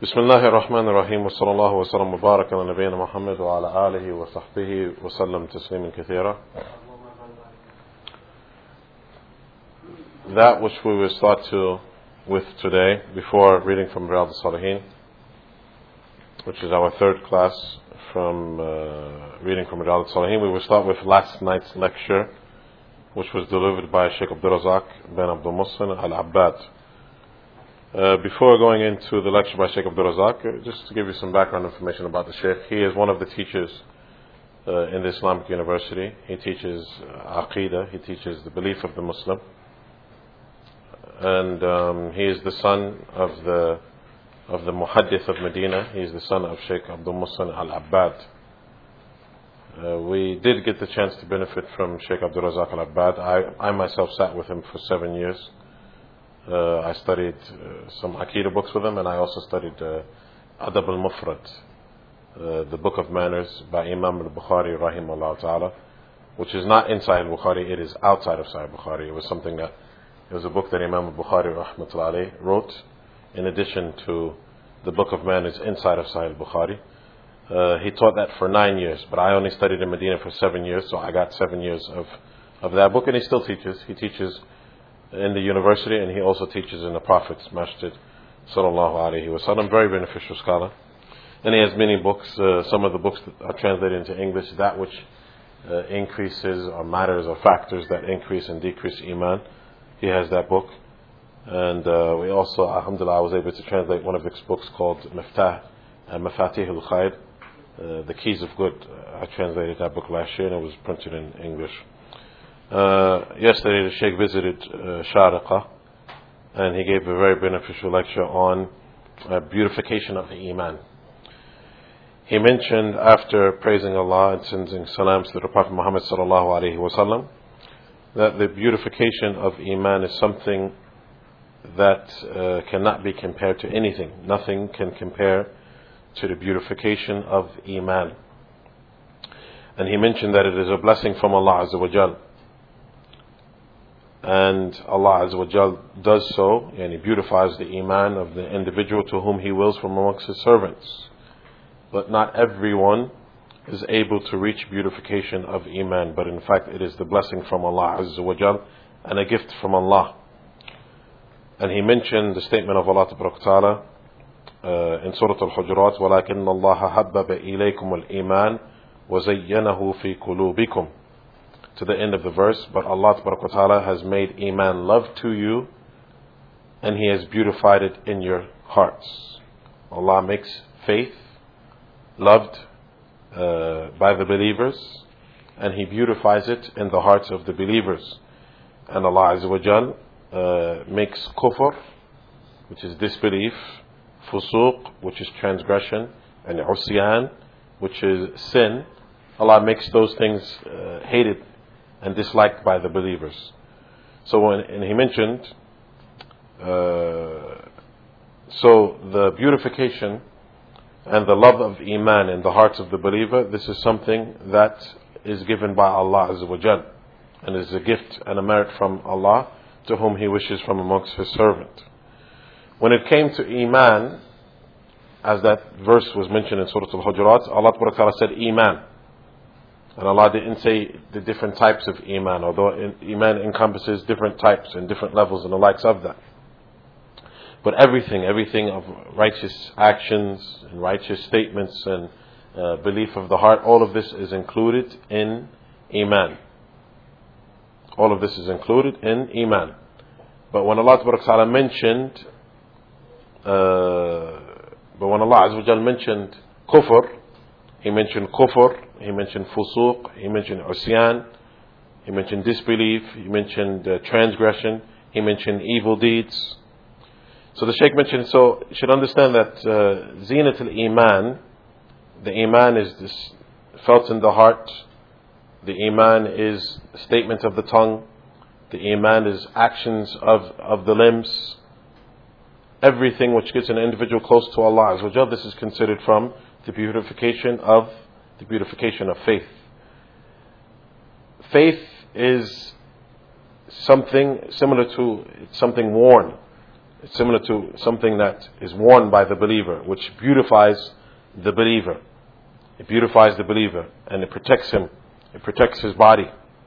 بسم الله الرحمن الرحيم وصلى الله وسلم وبارك على نبينا محمد وعلى آله وصحبه وسلم تسليما كثيرا. That which we will start with today, before reading from Riyadh al-Salihin, which is our third class from reading from Riyadh al-Salihin, we will start with last night's lecture, which was delivered by Sheikh Abdul Razak bin Abdul Muhsin al-Abbad. Before going into the lecture by Sheikh Abdul Razak, just to give you some background information about the Sheikh. He is one of the teachers in the Islamic University. He teaches Aqidah, he teaches the belief of the Muslim. And he is the son of the Muhaddith of Medina. He is the son of Sheikh Abdul Muhsin al-Abbad. We did get the chance to benefit from Sheikh Abdul Razak al-Abbad. I myself sat with him for 7 years. I studied some Aqidah books with him, and I also studied Adab al-Mufrad, the book of manners by Imam al-Bukhari rahimahullah ta'ala, which is not inside al-Bukhari, it is outside of Sahih Bukhari. It was a book that Imam al-Bukhari rahmatullahi alayhi wrote in addition to the book of manners inside of Sahih Bukhari. He taught that for 9 years, but I only studied in Medina for 7 years, so I got 7 years of that book, and he still teaches. He teaches in the university, and he also teaches in the Prophet's Masjid sallallahu alaihi wasallam. Very beneficial scholar, and he has many books. Some of the books that are translated into English, that which increases or matters or factors that increase and decrease iman. He has that book, and we also, alhamdulillah, I was able to translate one of his books called Mafatih al-Khair, the Keys of Good. I translated that book last year, and it was printed in English. Yesterday the Sheikh visited Sharqa, and he gave a very beneficial lecture on beautification of the Iman. He mentioned, after praising Allah and sending salams to the Prophet Muhammad sallallahu alaihi wasallam, that the beautification of Iman is something that cannot be compared to anything. Nothing can compare to the beautification of Iman. And he mentioned that it is a blessing from Allah Azza wa Jal. And Allah Azza wa Jal does so, and He beautifies the Iman of the individual to whom He wills from amongst His servants. But not everyone is able to reach beautification of Iman, but in fact it is the blessing from Allah Azza wa Jal and a gift from Allah. And he mentioned the statement of Allah Ta'ala in Surah Al-Hujurat, وَلَكِنَّ اللَّهَ حَبَّبَ إِلَيْكُمُ الْإِيمَانِ وَزَيَّنَهُ فِي قُلُوبِكُمْ, to the end of the verse. But Allah Ta'ala has made Iman love to you, and He has beautified it in your hearts. Allah makes faith loved by the believers, and He beautifies it in the hearts of the believers. And Allah Azza wa Jal makes kufr, which is disbelief, fusuq, which is transgression, and usyan, which is sin. Allah makes those things hated and disliked by the believers. So and he mentioned, so the beautification and the love of Iman in the hearts of the believer, this is something that is given by Allah Azza wa Jal, and is a gift and a merit from Allah to whom He wishes from amongst His servant. When it came to Iman, as that verse was mentioned in Surah Al-Hujurat, Allah said Iman. And Allah didn't say the different types of Iman, although Iman encompasses different types and different levels and the likes of that. But everything of righteous actions and righteous statements and belief of the heart, all of this is included in Iman. All of this is included in Iman. But when Allah mentioned, when Allah Azza wa Jal mentioned kufr, He mentioned kufr, He mentioned fusuq, He mentioned usyan, He mentioned disbelief, He mentioned transgression, He mentioned evil deeds. So the Shaykh mentioned, so you should understand that zinat al-Iman, the Iman is this felt in the heart, the Iman is statement of the tongue, the Iman is actions of the limbs. Everything which gets an individual close to Allah Azza wa Jal, this is considered from the beautification of faith. Faith is something similar to something worn. It's similar to something that is worn by the believer, which beautifies the believer. It beautifies the believer and it protects him. It protects his body.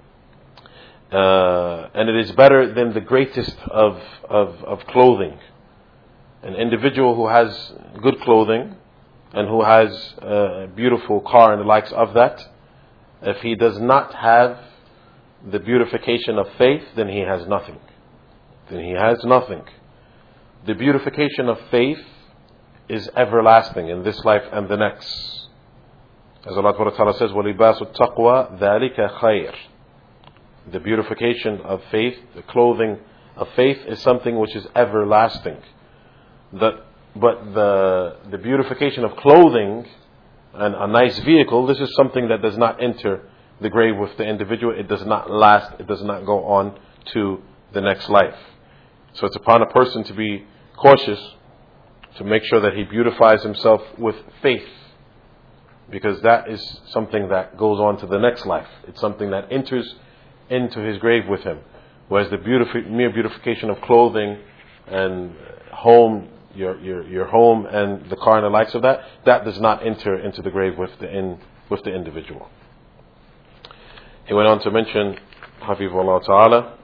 And it is better than the greatest of clothing. An individual who has good clothing and who has a beautiful car and the likes of that, if he does not have the beautification of faith, then he has nothing. Then he has nothing. The beautification of faith is everlasting in this life and the next. As Allah Ta'ala says, وَلِبَاسُ التَّقْوَى ذَلِكَ خَيْرٌ. The beautification of faith, the clothing of faith is something which is everlasting. But the beautification of clothing and a nice vehicle, this is something that does not enter the grave with the individual. It does not last. It does not go on to the next life. So it's upon a person to be cautious, to make sure that he beautifies himself with faith, because that is something that goes on to the next life. It's something that enters into his grave with him. Whereas the mere beautification of clothing and home, your home and the car and the likes of that, that does not enter into the grave with the individual. He went on to mention, Hafizahullah Ta'ala,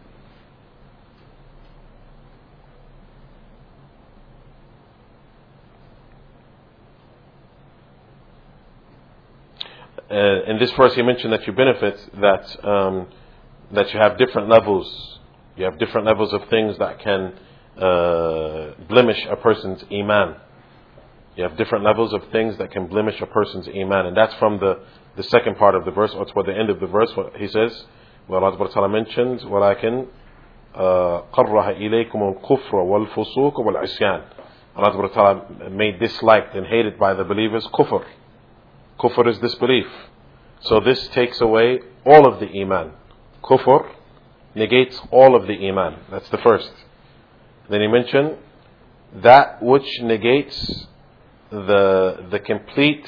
in this verse he mentioned that you benefit, that you have different levels. You have different levels of things that can blemish a person's iman. You have different levels of things that can blemish a person's iman. And that's from the second part of the verse, or toward the end of the verse. He says, well, Allah Ta'ala mentions, وَلَكِنْ قَرَّهَ إِلَيْكُمُ الْكُفْرَ وَالْفُسُوقَ وَالْعِصْيَانِ. Allah Ta'ala made disliked and hated by the believers kufr. Kufr is disbelief. So this takes away all of the iman. Kufr negates all of the iman. That's the first. Then he mentioned that which negates the complete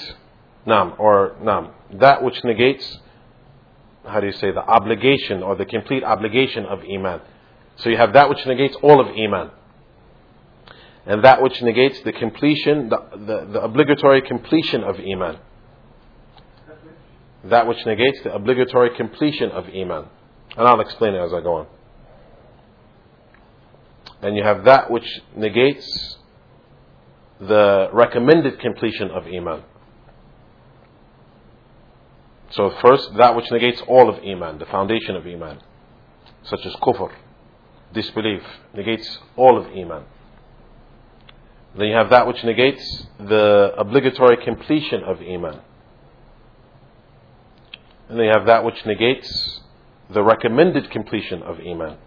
that which negates, how do you say, the obligation or the complete obligation of iman. So you have that which negates all of iman, and that which negates the completion, the obligatory completion of iman. That which negates the obligatory completion of iman. And I'll explain it as I go on. And you have that which negates the recommended completion of iman. So first, that which negates all of iman, the foundation of iman, such as kufr, disbelief, negates all of iman. Then you have that which negates the obligatory completion of iman. And then you have that which negates the recommended completion of iman.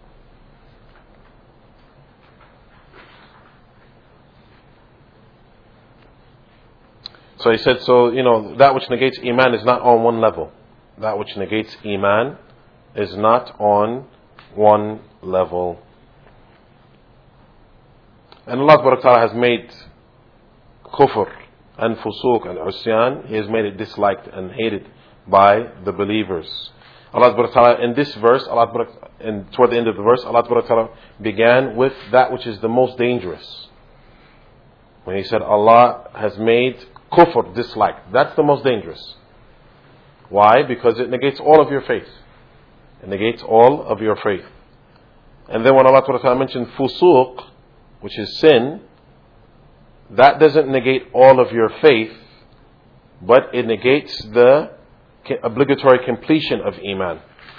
So he said, that which negates iman is not on one level. That which negates iman is not on one level. And Allah Ta'ala has made kufr and fusuq and usyan, He has made it disliked and hated by the believers. Allah Ta'ala, in this verse, and toward the end of the verse, Allah Ta'ala began with that which is the most dangerous. When He said Allah has made kufr disliked, that's the most dangerous. Why? Because it negates all of your faith. It negates all of your faith. And then when Allah Ta'ala mentioned fusuq, which is sin, that doesn't negate all of your faith, but it negates the obligatory completion of iman.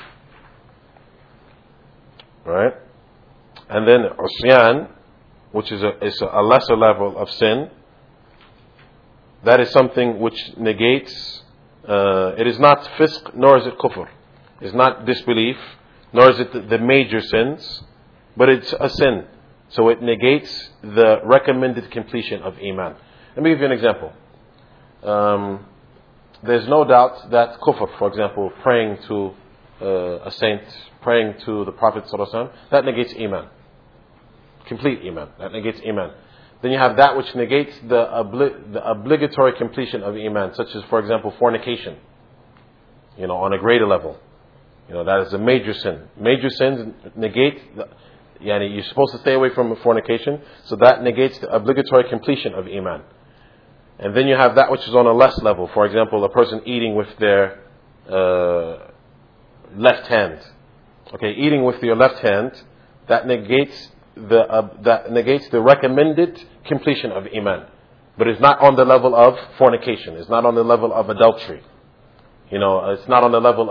Right? And then usyan, which is a lesser level of sin, that is something which negates, it is not fisq, nor is it kufr. It's not disbelief, nor is it the major sins, but it's a sin. So it negates the recommended completion of iman. Let me give you an example. There's no doubt that kufr, for example, praying to a saint, praying to the Prophet ﷺ, that negates iman. Complete iman. That negates iman. Then you have that which negates the obligatory completion of iman, such as, for example, fornication. On a greater level. That is a major sin. Major sins negate you're supposed to stay away from fornication, so that negates the obligatory completion of iman. And then you have that which is on a less level. For example, a person eating with their left hand. Okay, eating with your left hand, that negates the recommended completion of iman, but it's not on the level of fornication. It's not on the level of adultery. It's not on the level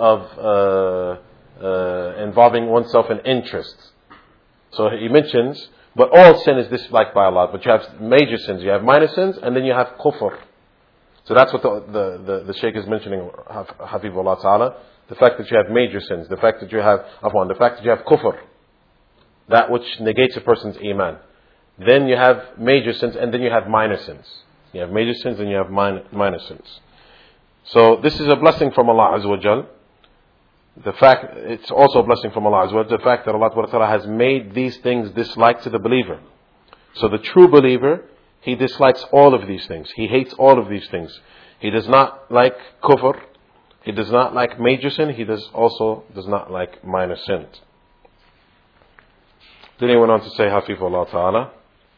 of involving oneself in interests. So he mentions, but all sin is disliked by Allah. But you have major sins, you have minor sins, and then you have kufr. So that's what the Shaykh is mentioning, Hafizullah Ta'ala. The fact that you have major sins, the fact that you have kufr, that which negates a person's iman. Then you have major sins, and then you have minor sins. You have major sins, and you have minor sins. So this is a blessing from Allah Azza wa Jal. It's also a blessing from Allah Azza wa Jal, the fact that Allah Ta'ala has made these things disliked to the believer. So the true believer, he dislikes all of these things. He hates all of these things. He does not like kufr. He does not like major sin. He also does not like minor sin. Then he went on to say, Hafizullah Ta'ala,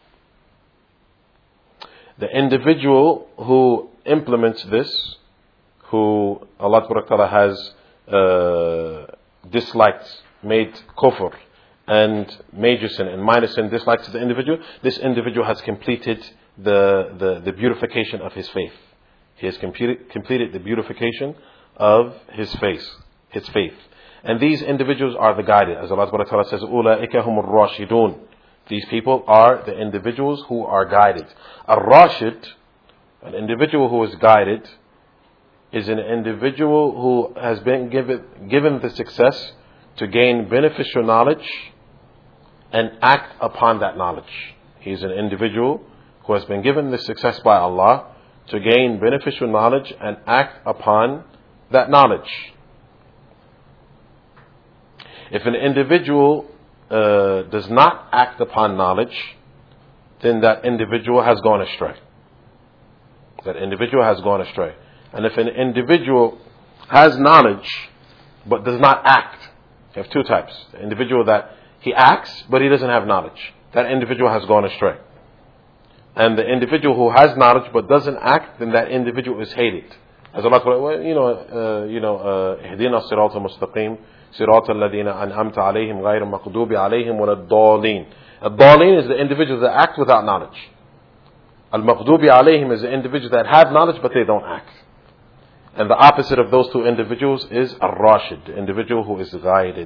the individual who implements this, who Allah Ta'ala has disliked, made kufr and major sin and minor sin disliked to the individual, this individual has completed the beautification of his faith. He has completed the beautification of his faith. And these individuals are the guided. As Allah Ta'ala says, أُولَٰئِكَ هُمُ الرَّاشِدُونَ. These people are the individuals who are guided. Ar-Rashid, an individual who is guided, is an individual who has been given the success to gain beneficial knowledge and act upon that knowledge. He is an individual who has been given the success by Allah to gain beneficial knowledge and act upon that knowledge. If an individual does not act upon knowledge, then that individual has gone astray. That individual has gone astray. And if an individual has knowledge but does not act, you have two types. The individual that he acts but he doesn't have knowledge, that individual has gone astray. And the individual who has knowledge but doesn't act, then that individual is hated. As Allah, اهدنا الصراط المستقيم صراط الذين أنعمت عليهم غير المغضوب عليهم ولا الضالين. الضالين is the individuals that act without knowledge. Al-Maghdubi alayhim is the individuals that have knowledge but they don't act. And the opposite of those two individuals is Ar-Rashid, the individual who is guided.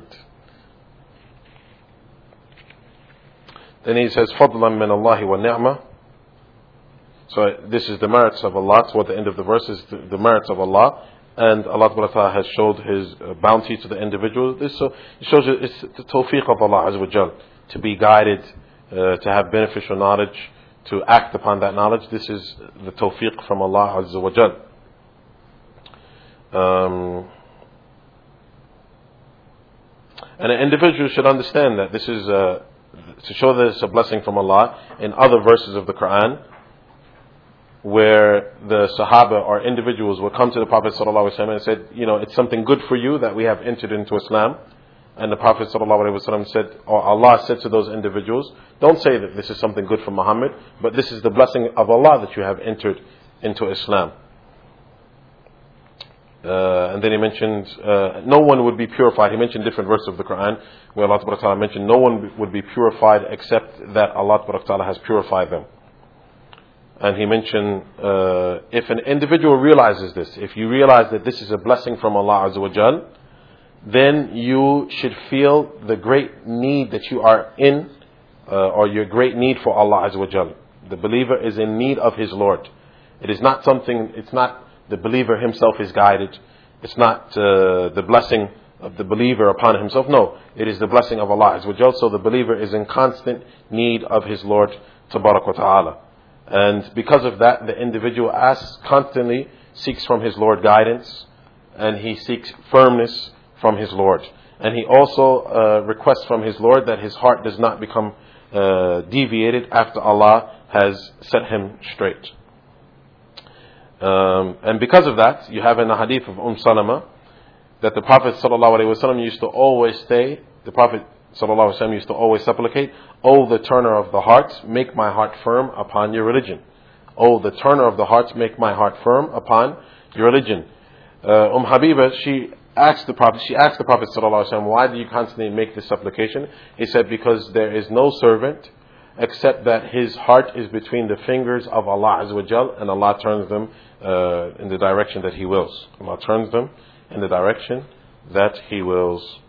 Then he says, فَضْلًا مِّنَ اللَّهِ وَالنِّعْمَةِ. So this is the merits of Allah. Toward the end of the verse is the merits of Allah. And Allah Ta'ala has showed His bounty to the individual. This it shows you it's the tawfiq of Allah Azza wa Jal, to be guided, to have beneficial knowledge, to act upon that knowledge. This is the tawfiq from Allah Azza wa Jal. And an individual should understand that this is to show that it's a blessing from Allah. In other verses of the Quran, where the Sahaba or individuals will come to the Prophet ﷺ and said, it's something good for you that we have entered into Islam. And the Prophet ﷺ said, or Allah said to those individuals, don't say that this is something good for Muhammad, but this is the blessing of Allah that you have entered into Islam. And then he mentioned, no one would be purified. He mentioned different verses of the Quran where Allah Ta'ala mentioned no one would be purified except that Allah Ta'ala has purified them. And he mentioned, if an individual realizes this, if you realize that this is a blessing from Allah Azza wa Jal, then you should feel the great need that you are in, or your great need for Allah Azza wa Jal. The believer is in need of his Lord. It's not the believer himself is guided. It's not the blessing of the believer upon himself. No, it is the blessing of Allah Azza wa Jal. So the believer is in constant need of his Lord Tabarak wa Ta'ala. And because of that, the individual constantly seeks from his Lord guidance, and he seeks firmness from his Lord. And he also requests from his Lord that his heart does not become deviated after Allah has set him straight. And because of that, you have in the hadith of Salama that the Prophet ﷺ used to always say, the Prophet sallallahu alaihi wasallam used to always supplicate, "O the turner of the hearts, make my heart firm upon your religion. O the turner of the hearts, make my heart firm upon your religion." Habiba, she asked the Prophet sallallahu alaihi wasallam, "Why do you constantly make this supplication?" He said, "Because there is no servant except that his heart is between the fingers of Allah Azza wa Jal, and Allah turns them in the direction that He wills." Allah turns them in the direction that He wills.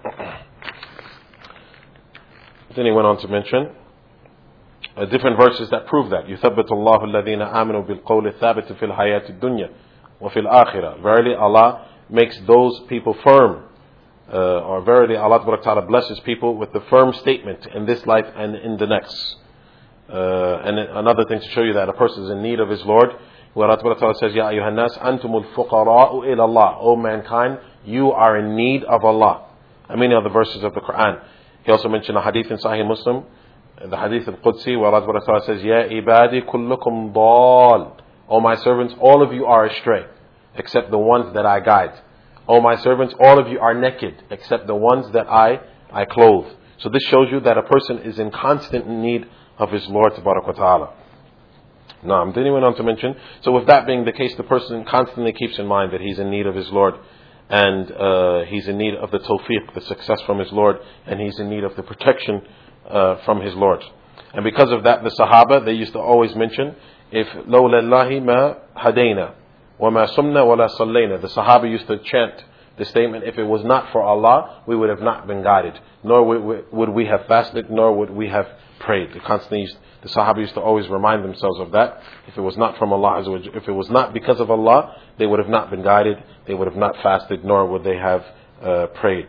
Then he went on to mention different verses that prove that. يُثَبِّتُ اللَّهُ الَّذِينَ آمَنُوا بِالْقَوْلِ الثَّابِتِ فِي الْحَيَاةِ الدُّنْيَا وَفِي الْآخِرَةِ. Verily Allah makes those people firm, or verily Allah Ta'ala blesses people with the firm statement in this life and in the next. And another thing to show you that a person is in need of his Lord, where Allah Ta'ala says, "Ya ayyuhan nas, antumul fuqara'u ila Allah." O mankind, you are in need of Allah. And many other verses of the Quran. He also mentioned a hadith in Sahih Muslim, the hadith of Qudsi, where Allah Ta'ala says, "Ya ibadi kullukum dal." O my servants, all of you are astray, except the ones that I guide. O my servants, all of you are naked, except the ones that I clothe. So this shows you that a person is in constant need of his Lord Tabarak wa Ta'ala. Then he went on to mention, so with that being the case, the person constantly keeps in mind that he's in need of his Lord, and he's in need of the tawfiq, the success from his Lord, and he's in need of the protection from his Lord. And because of that, the Sahaba, they used to always mention, if لَوْلَا اللَّهِ مَا هَدَيْنَا وَمَا صُمْنَا وَلَا صَلَّيْنَا. The Sahaba used to chant the statement, if it was not for Allah, we would have not been guided, nor would we have fasted, nor would we have prayed. The Sahaba used to always remind themselves of that. If it was not from Allah, if it was not because of Allah, they would have not been guided, they would have not fasted, nor would they have prayed.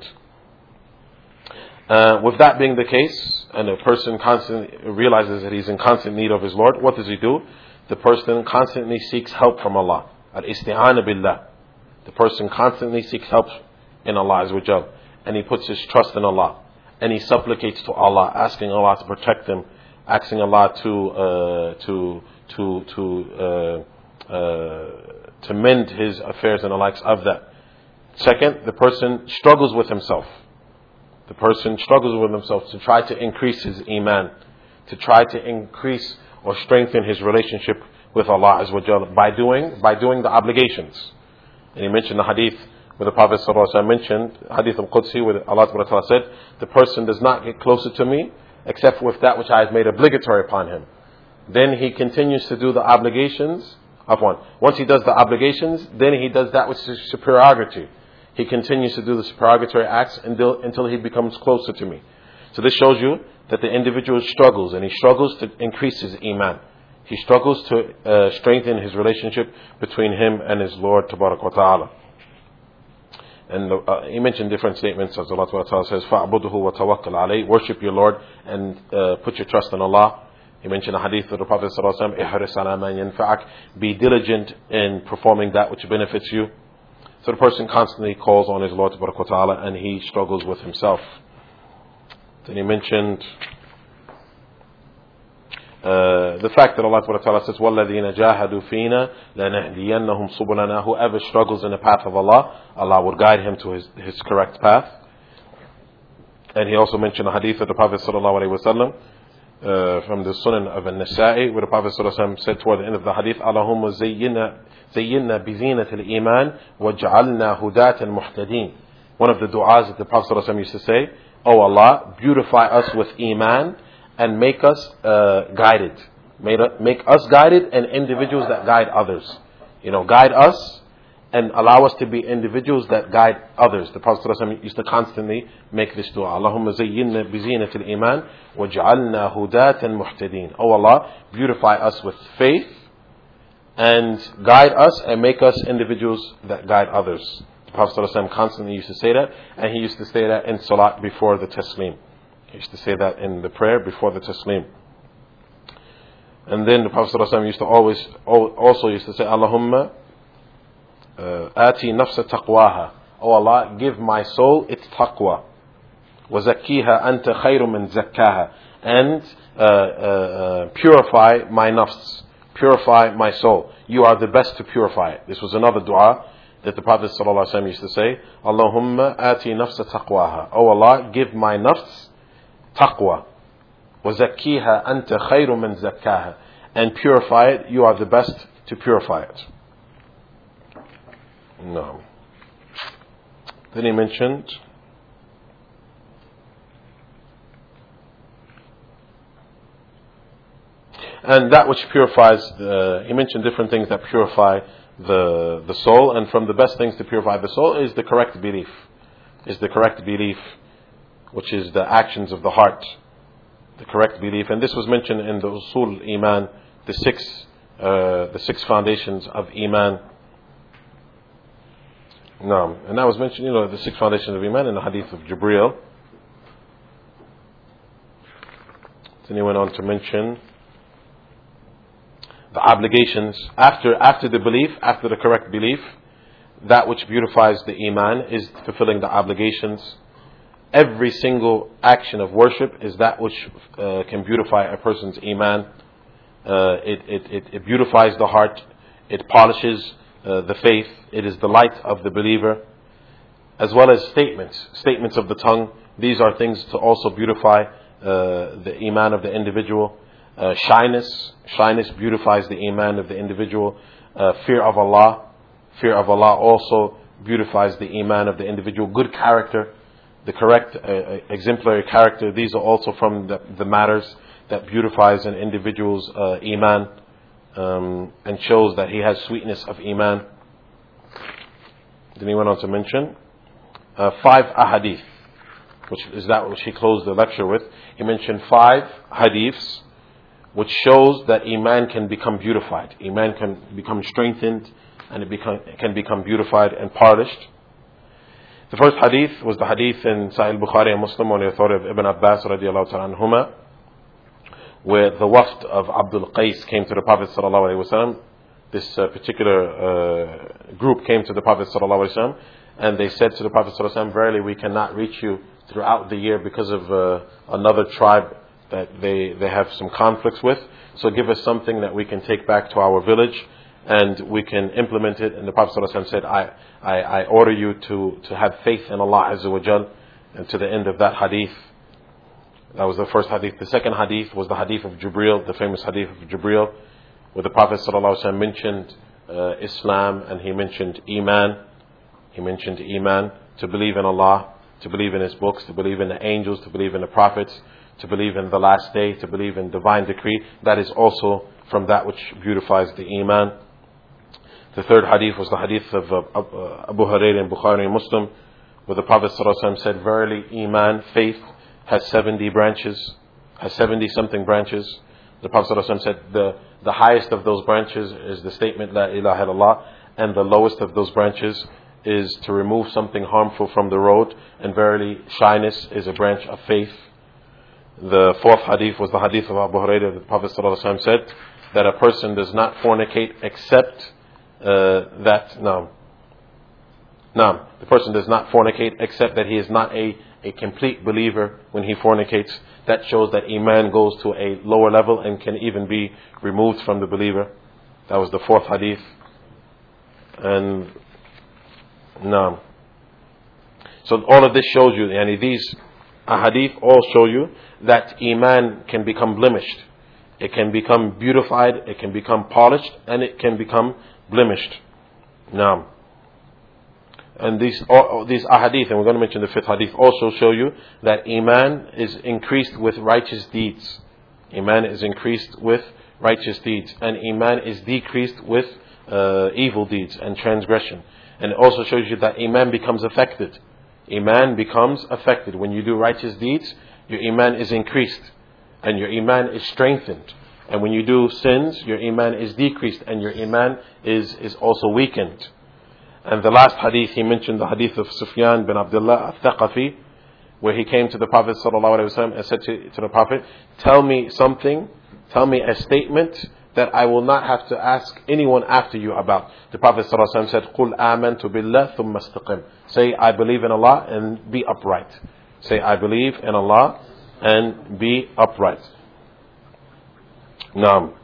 With that being the case, and a person constantly realizes that he's in constant need of his Lord, what does he do? The person constantly seeks help from Allah. Al-isti'ana billah. The person constantly seeks help in Allah Azza wa Jal, and he puts his trust in Allah, and he supplicates to Allah, asking Allah to protect him, asking Allah to mend his affairs and the likes of that. Second, the person struggles with himself. The person struggles with himself to try to increase his iman, to try to increase or strengthen his relationship with Allah Azza wa Jalla by doing the obligations. And he mentioned the hadith where the Prophet ﷺ mentioned, hadith al-Qudsi, where Allah Ta'ala said, the person does not get closer to me except with that which I have made obligatory upon him. Then he continues to do the obligations of one. Once he does the obligations, then he does that which is supererogatory. He continues to do the supererogatory acts until he becomes closer to me. So this shows you that the individual struggles, and he struggles to increase his iman. He struggles to strengthen his relationship between him and his Lord Tabarak wa Ta'ala. And he mentioned different statements, as Allah Ta'ala says, فَأَعْبُدُهُ وَتَوَكَّلْ عَلَيْهِ. Worship your Lord and put your trust in Allah. He mentioned a hadith of the Prophet ﷺ, احرص على ما ينفعك. Be diligent in performing that which benefits you. So the person constantly calls on his Lord Tabarak wa Ta'ala, and he struggles with himself. Then he mentioned the fact that Allah Ta'ala says, وَالَّذِينَ جَاهَدُوا فِينَا لَنَهْدِيَنَّهُمْ سُبُلَنَا. Whoever struggles in the path of Allah, Allah will guide him to his correct path. And he also mentioned a hadith of the Prophet Sallallahu Alaihi Wasallam from the Sunan of An-Nasa'i, where the Prophet ﷺ said toward the end of the hadith, Allahumma zayyinna bizinat al-iman waj'alna hudatan muhtadin. One of the du'as that the Prophet ﷺ used to say, "Oh Allah, beautify us with iman and make us guided. Make us guided and individuals that guide others. Guide us and allow us to be individuals that guide others." The Prophet ﷺ used to constantly make this dua. Allahumma zayyinna bizinat al-iman waj'alna hudatan muhtadin. Oh Allah, beautify us with faith and guide us and make us individuals that guide others. The Prophet ﷺ constantly used to say that, and he used to say that in salat before the taslim. He used to say that in the prayer before the taslim. And then the Prophet ﷺ used to also used to say, Allahumma ati nafsa taqwaha. Oh Allah, give my soul its taqwa. Wa zakkiha anta khayru man zakkaha. And purify my nafs. Purify my soul. You are the best to purify it. This was another dua that the Prophet ﷺ used to say, Allahumma ati nafsa taqwaha. Oh Allah, give my nafs taqwa. وَزَكِّيهَا أَنْتَ خَيْرُ مَنْ زَكَّاهَا. And purify it, you are the best to purify it. No. Then he mentioned and that which purifies, he mentioned different things that purify the soul, and from the best things to purify the soul is the correct belief. Is the correct belief, which is the actions of the heart. The correct belief. And this was mentioned in the Usul Iman, the six foundations of Iman. No. And that was mentioned, the six foundations of Iman in the hadith of Jibreel. Then he went on to mention the obligations after the belief, after the correct belief. That which beautifies the Iman is fulfilling the obligations. Every single action of worship is that which can beautify a person's Iman. It beautifies the heart. It polishes the faith. It is the light of the believer. As well as statements of the tongue. These are things to also beautify the Iman of the individual. Shyness beautifies the Iman of the individual. Fear of Allah also beautifies the Iman of the individual. Good character, the correct exemplary character, these are also from the matters that beautifies an individual's Iman, and shows that he has sweetness of Iman. Then he went on to mention 5 ahadith, which is that which he closed the lecture with. He mentioned 5 hadiths which shows that Iman can become beautified. Iman can become strengthened, and it can become beautified and polished. The first hadith was the hadith in Sahih Bukhari and Muslim on the authority of Ibn Abbas radiallahu ta'ala anhuma, where the wafd of Abdul Qais came to the Prophet sallallahu alaihi wasallam. This particular group came to the Prophet sallallahu alaihi wasallam, and they said to the Prophet sallallahu alaihi wasallam, "Verily, we cannot reach you throughout the year because of another tribe that they have some conflicts with. So give us something that we can take back to our village, and we can implement it." And the Prophet ﷺ said, I order you to have faith in Allah Azza wa Jal, and to the end of that hadith. That was the first hadith. The second hadith was the hadith of Jibreel, the famous hadith of Jibreel, where the Prophet ﷺ mentioned Islam, and he mentioned Iman. He mentioned Iman, to believe in Allah, to believe in His books, to believe in the angels, to believe in the prophets, to believe in the last day, to believe in divine decree. That is also from that which beautifies the Iman. The third hadith was the hadith of Abu Hurairah in Bukhari and Muslim, where the Prophet ﷺ said, "Verily, Iman, faith, has 70 branches, has 70 something branches." The Prophet ﷺ said, the highest of those branches is the statement, La ilaha illallah, and the lowest of those branches is to remove something harmful from the road, and verily, shyness is a branch of faith. The fourth hadith was the hadith of Abu Hurairah. The Prophet ﷺ said that a person does not fornicate except the person does not fornicate except that he is not a complete believer when he fornicates. That shows that Iman goes to a lower level and can even be removed from the believer. That was the fourth hadith. And so all of this shows you, and these ahadith all show you that Iman can become blemished. It can become beautified, it can become polished, and it can become blemished. Now, and these ahadith, and we're going to mention the fifth hadith, also show you that Iman is increased with righteous deeds. Iman is increased with righteous deeds, and Iman is decreased with evil deeds and transgression. And it also shows you that Iman becomes affected. Iman becomes affected. When you do righteous deeds, your Iman is increased and your Iman is strengthened. And when you do sins, your Iman is decreased and your Iman is also weakened. And the last hadith, he mentioned the hadith of Sufyan bin Abdullah al-Thaqafi, where he came to the Prophet ﷺ and said to the Prophet, tell me a statement that I will not have to ask anyone after you about. The Prophet ﷺ said, قُلْ آمَنْتُ بِاللَّهِ ثُمَّ اسْتَقِمْ. Say, I believe in Allah and be upright. Say, I believe in Allah and be upright. Naam.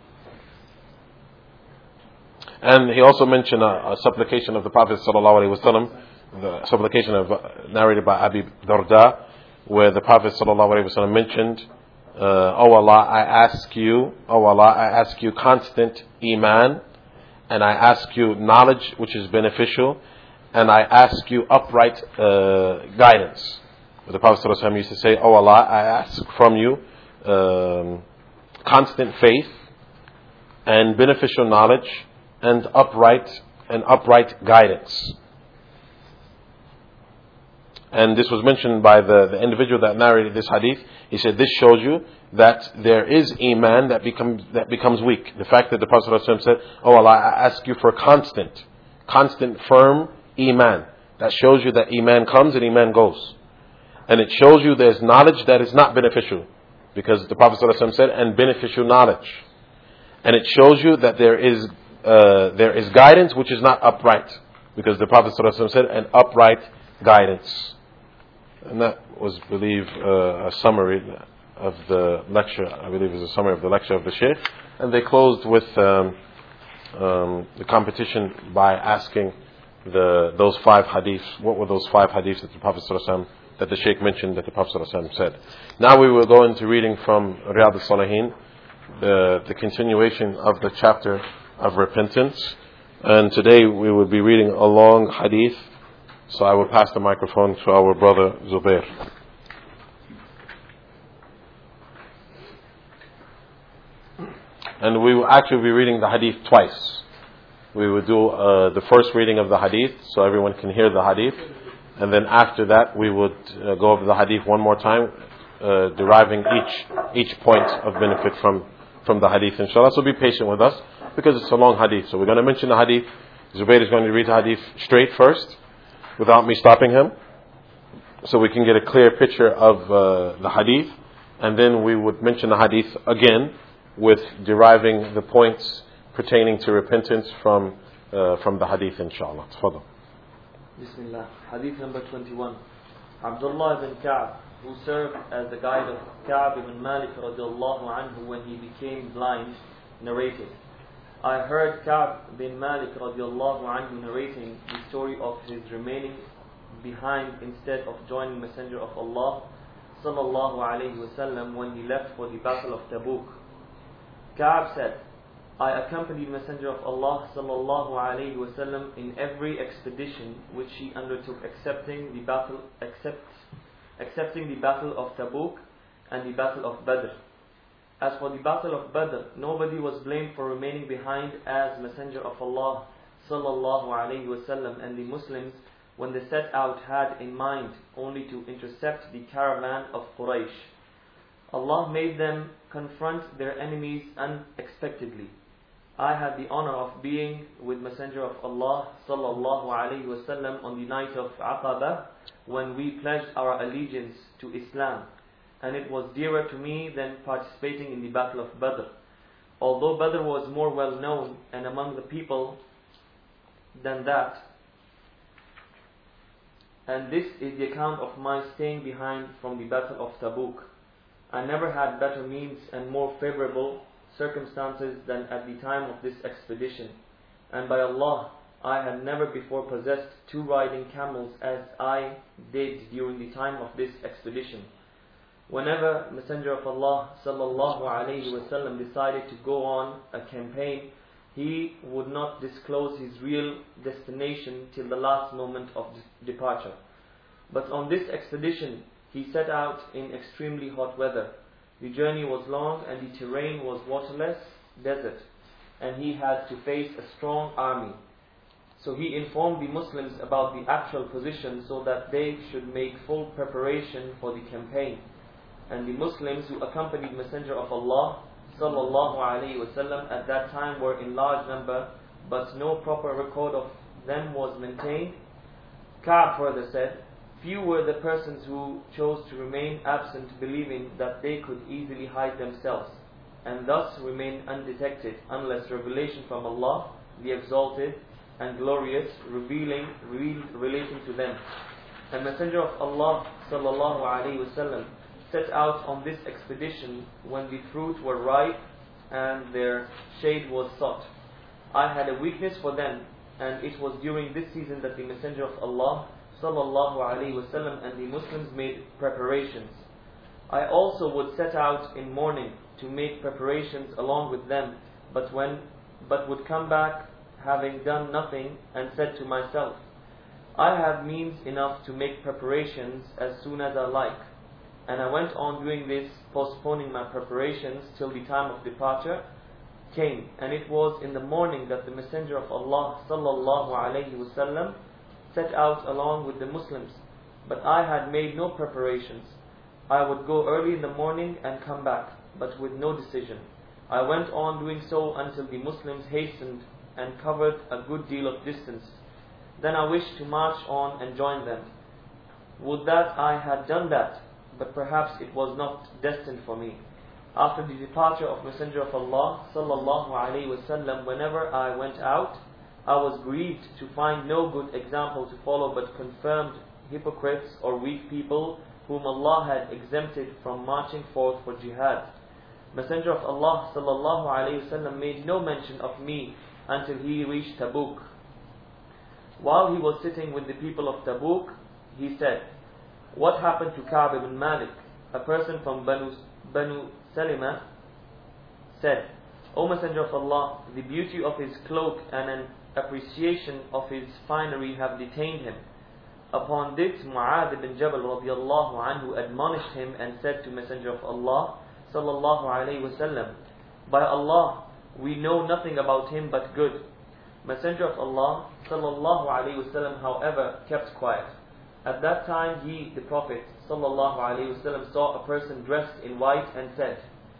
And he also mentioned a supplication of the Prophet ﷺ, the supplication narrated by Abi Darda, where the Prophet ﷺ mentioned, "O Allah, I ask you constant iman, and I ask you knowledge which is beneficial, and I ask you upright guidance." Where the Prophet ﷺ used to say, "O Allah, I ask from you constant faith and beneficial knowledge and upright guidance." And this was mentioned by the individual that narrated this hadith. He said, this shows you that there is iman that becomes weak. The fact that the Prophet ﷺ said, "Oh Allah, I ask you for constant, firm iman." That shows you that iman comes and iman goes. And it shows you there's knowledge that is not beneficial. Because the Prophet ﷺ said, and beneficial knowledge. And it shows you that there is guidance which is not upright. Because the Prophet ﷺ said, and upright guidance. And that was, I believe, a summary of the lecture. I believe it was a summary of the lecture of the Shaykh. And they closed with the competition by asking those 5 hadiths. What were those 5 hadiths that the Prophet ﷺ, that the Shaykh mentioned that the Prophet ﷺ said? Now we will go into reading from Riyadh al-Salihin, the continuation of the chapter of repentance. And today we will be reading a long hadith. So I will pass the microphone to our brother Zubair. And we will actually be reading the hadith twice. We will do the first reading of the hadith so everyone can hear the hadith. And then after that we would go over the hadith one more time, deriving each point of benefit from the hadith, inshallah. So be patient with us because it's a long hadith. So we're going to mention the hadith. Zubair is going to read the hadith straight first, without me stopping him, so we can get a clear picture of the hadith, and then we would mention the hadith again with deriving the points pertaining to repentance from the hadith, inshallah. Tafadhal. Bismillah. Hadith number 21. Abdullah ibn Ka'b, who served as the guide of Ka'b ibn Malik radiallahu anhu when he became blind, narrated, I heard Ka'b bin Malik radiallahu anhu narrating the story of his remaining behind instead of joining Messenger of Allah sallallahu alayhi wasallam when he left for the battle of Tabuk. Ka'b said, I accompanied Messenger of Allah sallallahu alayhi wasallam in every expedition which he undertook, accepting the battle of Tabuk and the battle of Badr. As for the battle of Badr, nobody was blamed for remaining behind, as Messenger of Allah sallallahu alayhi wasallam and the Muslims, when they set out, had in mind only to intercept the caravan of Quraysh. Allah made them confront their enemies unexpectedly. I had the honor of being with Messenger of Allah sallallahu alayhi wasallam on the night of Aqabah, when we pledged our allegiance to Islam. And it was dearer to me than participating in the battle of Badr. Although Badr was more well known and among the people than that. And this is the account of my staying behind from the battle of Tabuk. I never had better means and more favorable circumstances than at the time of this expedition. And by Allah, I had never before possessed 2 riding camels as I did during the time of this expedition. Whenever Messenger of Allah sallallahu alayhi wasallam decided to go on a campaign, he would not disclose his real destination till the last moment of departure. But on this expedition, he set out in extremely hot weather. The journey was long and the terrain was waterless, desert, and he had to face a strong army. So he informed the Muslims about the actual position so that they should make full preparation for the campaign. And the Muslims who accompanied Messenger of Allah sallallahu alaihi wasallam at that time were in large number, but no proper record of them was maintained. Ka'b further said, few were the persons who chose to remain absent, believing that they could easily hide themselves, and thus remain undetected, unless revelation from Allah, the Exalted and Glorious, relating to them. And Messenger of Allah sallallahu alaihi wasallam set out on this expedition when the fruit were ripe and their shade was sought. I had a weakness for them, and it was during this season that the Messenger of Allah sallallahu alaihi wasallam and the Muslims made preparations. I also would set out in mourning to make preparations along with them, but would come back having done nothing, and said to myself, I have means enough to make preparations as soon as I like. And I went on doing this, postponing my preparations till the time of departure came. And it was in the morning that the Messenger of Allah sallallahu alaihi wasallam set out along with the Muslims. But I had made no preparations. I would go early in the morning and come back, but with no decision. I went on doing so until the Muslims hastened and covered a good deal of distance. Then I wished to march on and join them. Would that I had done that, but perhaps it was not destined for me. After the departure of Messenger of Allah sallallahu alaihi wasallam, whenever I went out, I was grieved to find no good example to follow, but confirmed hypocrites or weak people whom Allah had exempted from marching forth for jihad. Messenger of Allah sallallahu alaihi wasallam made no mention of me until he reached Tabuk. While he was sitting with the people of Tabuk, he said, what happened to Ka'b ibn Malik? A person from Banu Salima said, O Messenger of Allah, the beauty of his cloak and an appreciation of his finery have detained him. Upon this, Mu'adh ibn Jabal radiallahu anhu admonished him and said to Messenger of Allah sallallahu alayhi wasallam, by Allah, we know nothing about him but good. Messenger of Allah sallallahu alayhi wasallam, however, kept quiet. At that time, he, the Prophet sallallahu alayhi wasallam, saw a person dressed in white and said,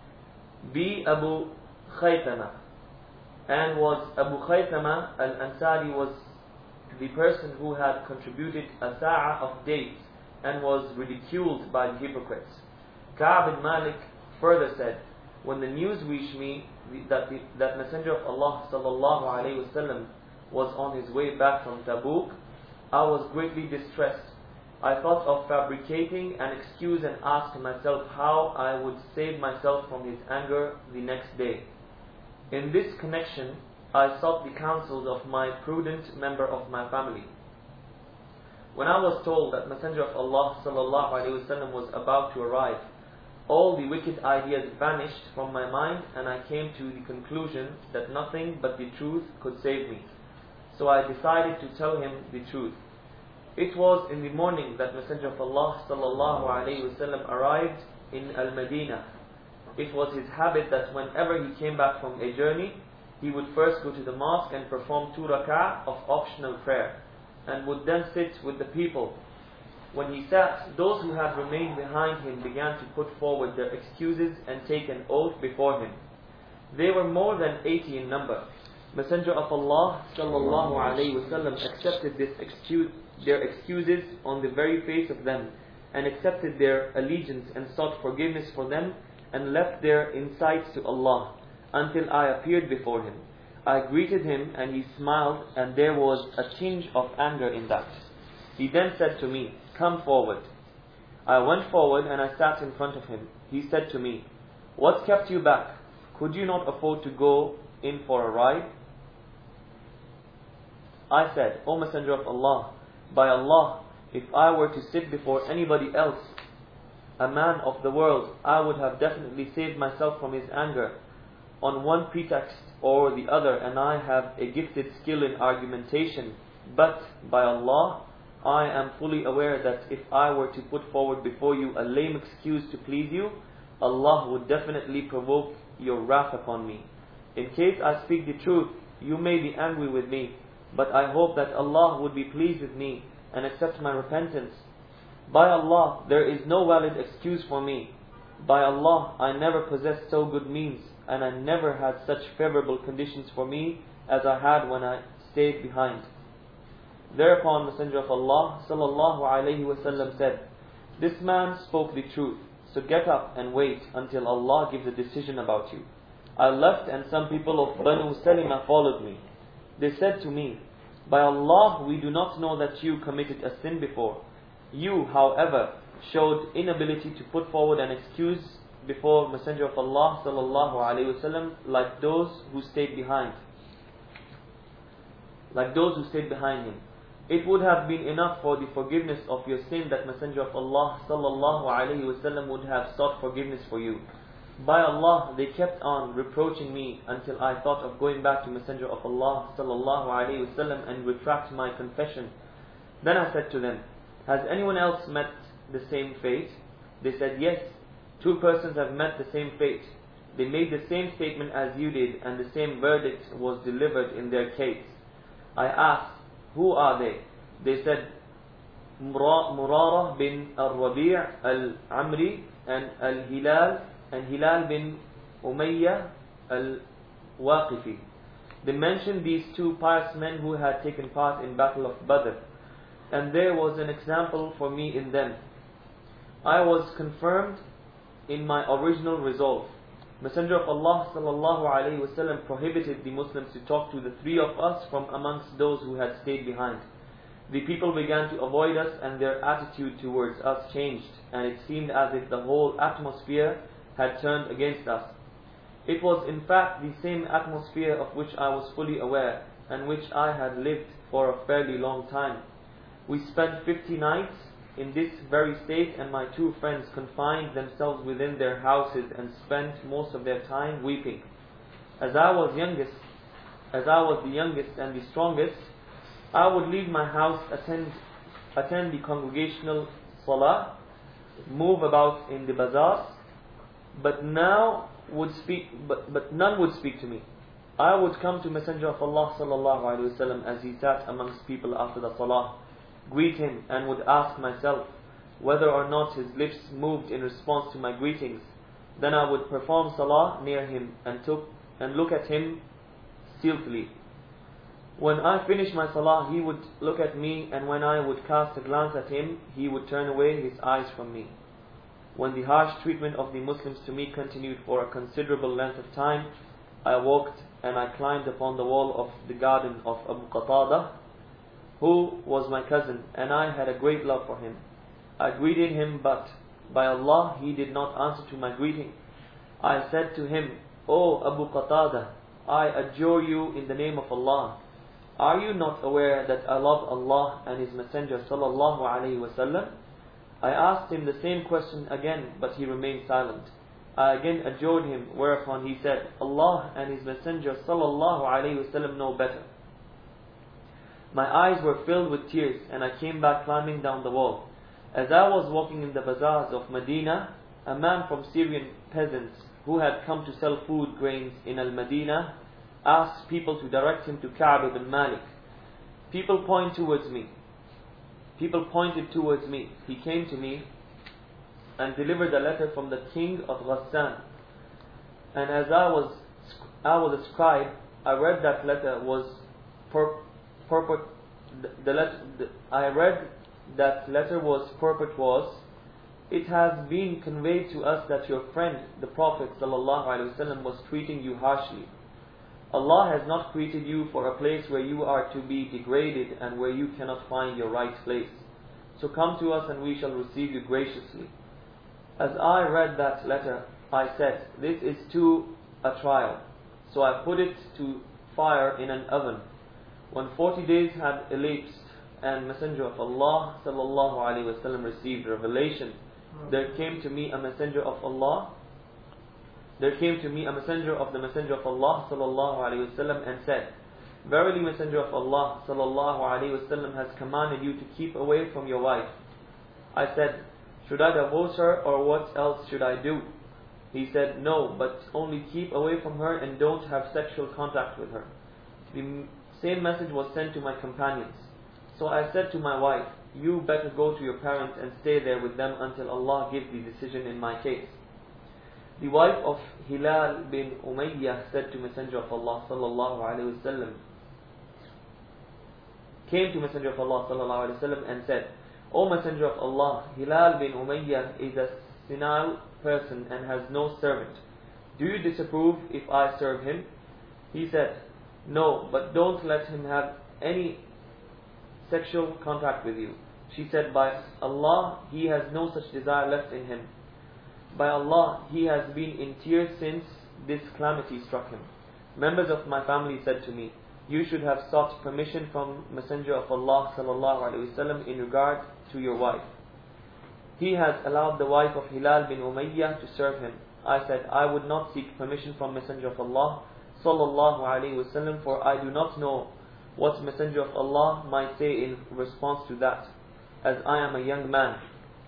Be Abu Khaythama. And was Abu Khaythama al-Ansari was the person who had contributed a sa'a of dates and was ridiculed by the hypocrites. Ka'b bin Malik further said, when the news reached me that Messenger of Allah sallallahu alaihi wasallam was on his way back from Tabuk, I was greatly distressed. I thought of fabricating an excuse and asked myself how I would save myself from his anger the next day. In this connection, I sought the counsels of my prudent member of my family. When I was told that Messenger of Allah sallallahu alaihi wasallam was about to arrive, all the wicked ideas vanished from my mind, and I came to the conclusion that nothing but the truth could save me. So I decided to tell him the truth. It was in the morning that Messenger of Allah sallallahu alaihi wasallam arrived in Al-Madinah. It was his habit that whenever he came back from a journey, he would first go to the mosque and perform 2 rak'ah of optional prayer, and would then sit with the people. When he sat, those who had remained behind him began to put forward their excuses and take an oath before him. They were more than 80 in number. Messenger of Allah sallallahu alaihi wasallam accepted their excuses on the very face of them, and accepted their allegiance and sought forgiveness for them, and left their insights to Allah until I appeared before him. I greeted him and he smiled, and there was a tinge of anger in that. He then said to me, Come forward. I went forward and I sat in front of him. He said to me, What kept you back? Could you not afford to go in for a ride? I said, O Messenger of Allah, by Allah, if I were to sit before anybody else, a man of the world, I would have definitely saved myself from his anger on one pretext or the other, and I have a gifted skill in argumentation. But by Allah, I am fully aware that if I were to put forward before you a lame excuse to please you, Allah would definitely provoke your wrath upon me. In case I speak the truth, you may be angry with me, but I hope that Allah would be pleased with me and accept my repentance. By Allah, there is no valid excuse for me. By Allah, I never possessed so good means, and I never had such favorable conditions for me as I had when I stayed behind. Thereupon Messenger of Allah sallallahu alaihi wasallam said, This man spoke the truth, so get up and wait until Allah gives a decision about you. I left, and some people of Banu Salima followed me. They said to me, By Allah, we do not know that you committed a sin before. You, however, showed inability to put forward an excuse before Messenger of Allah sallallahu alaihi wasallam, like those who stayed behind him. it would have been enough for the forgiveness of your sin that Messenger of Allah sallallahu alaihi wasallam would have sought forgiveness for you. By Allah, they kept on reproaching me until I thought of going back to Messenger of Allah sallallahu alaihi wasallam and retract my confession. Then I said to them, has anyone else met the same fate? They said, yes, 2 persons have met the same fate. They made the same statement as you did, and the same verdict was delivered in their case. I asked, who are they? They said, Murarah bin al-Rabi' al-Amri and Hilal bin Umayyah al-Waqifi. They mentioned these 2 pious men who had taken part in Battle of Badr, and there was an example for me in them. I was confirmed in my original resolve. Messenger of Allah sallallahu alaihi wasallam prohibited the Muslims to talk to the 3 of us from amongst those who had stayed behind. The people began to avoid us, and their attitude towards us changed, and it seemed as if the whole atmosphere had turned against us. It was in fact the same atmosphere of which I was fully aware, and which I had lived for a fairly long time. We spent 50 nights in this very state, and my 2 friends confined themselves within their houses and spent most of their time weeping. As I was the youngest and the strongest, I would leave my house, attend the congregational salah, move about in the bazaars, but none would speak to me. I would come to Messenger of Allah sallallahu alaihi wasallam as he sat amongst people after the salah, greet him, and would ask myself whether or not his lips moved in response to my greetings. Then I would perform salah near him and look at him stealthily. When I finished my salah, he would look at me, and when I would cast a glance at him, he would turn away his eyes from me. When the harsh treatment of the Muslims to me continued for a considerable length of time, I walked and I climbed upon the wall of the garden of Abu Qatada, who was my cousin, and I had a great love for him. I greeted him, but by Allah, he did not answer to my greeting. I said to him, O Abu Qatada, I adjure you in the name of Allah, are you not aware that I love Allah and His Messenger sallallahu alaihi wasallam? I asked him the same question again, but he remained silent. I again adjured him, whereupon he said, Allah and His Messenger sallallahu alaihi wasallam know better. My eyes were filled with tears, and I came back climbing down the wall. As I was walking in the bazaars of Medina, a man from Syrian peasants who had come to sell food grains in Al-Madinah asked people to direct him to Ka'b ibn Malik. People pointed towards me. He came to me and delivered a letter from the king of Ghassan. And as I was a scribe, I read that letter was purport was, it has been conveyed to us that your friend, the Prophet ﷺ, was treating you harshly. Allah has not created you for a place where you are to be degraded and where you cannot find your right place. So come to us and we shall receive you graciously. As I read that letter, I said, this is too a trial. So I put it to fire in an oven. When 40 days had elapsed and Messenger of Allah sallallahu alaihi wasallam received revelation, there came to me a messenger of the Messenger of Allah sallallahu alaihi wasallam and said, verily Messenger of Allah sallallahu alaihi wasallam has commanded you to keep away from your wife. I said, should I divorce her, or what else should I do? He said, no, but only keep away from her and don't have sexual contact with her. The same message was sent to my companions. So I said to my wife, you better go to your parents and stay there with them until Allah gives the decision in my case. The wife of Hilal bin Umayyah said to Messenger of Allah sallallahu alaihi wasallam, came to Messenger of Allah sallallahu alaihi wasallam and said, O Messenger of Allah, Hilal bin Umayyah is a senile person and has no servant. Do you disapprove if I serve him? He said, no, but don't let him have any sexual contact with you. She said, by Allah, he has no such desire left in him. By Allah, he has been in tears since this calamity struck him. Members of my family said to me, you should have sought permission from Messenger of Allah sallallahu alaihi wasallam in regard to your wife. He has allowed the wife of Hilal bin Umayyah to serve him. I said, I would not seek permission from Messenger of Allah sallallahu alaihi wasallam, for I do not know what Messenger of Allah might say in response to that, as I am a young man.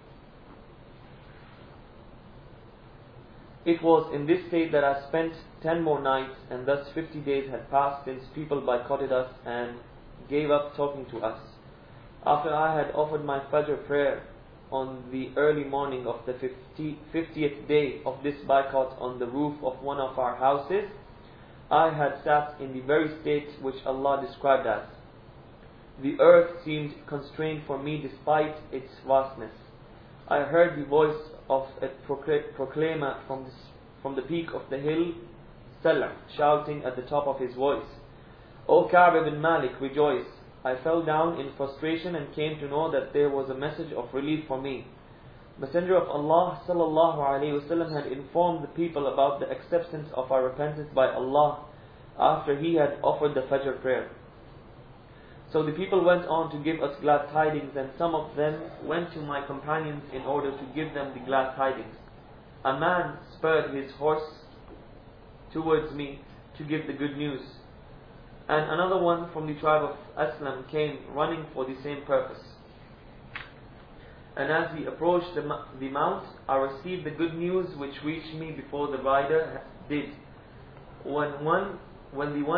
It was in this state that I spent 10 more nights, and thus 50 days had passed since people boycotted us and gave up talking to us. After I had offered my Fajr prayer on the early morning of the 50th day of this boycott on the roof of one of our houses, I had sat in the very state which Allah described as. The earth seemed constrained for me despite its vastness. I heard the voice of a proclaimer from the peak of the hill, Sala, shouting at the top of his voice, O Ka'b ibn Malik, rejoice. I fell down in frustration and came to know that there was a message of relief for me. Messenger of Allah sallallahu alaihi wasallam had informed the people about the acceptance of our repentance by Allah after he had offered the Fajr prayer. So the people went on to give us glad tidings, and some of them went to my companions in order to give them the glad tidings. A man spurred his horse towards me to give the good news, and another one from the tribe of Aslam came running for the same purpose. And as we approached the mount, I received the good news which reached me before the rider did. When the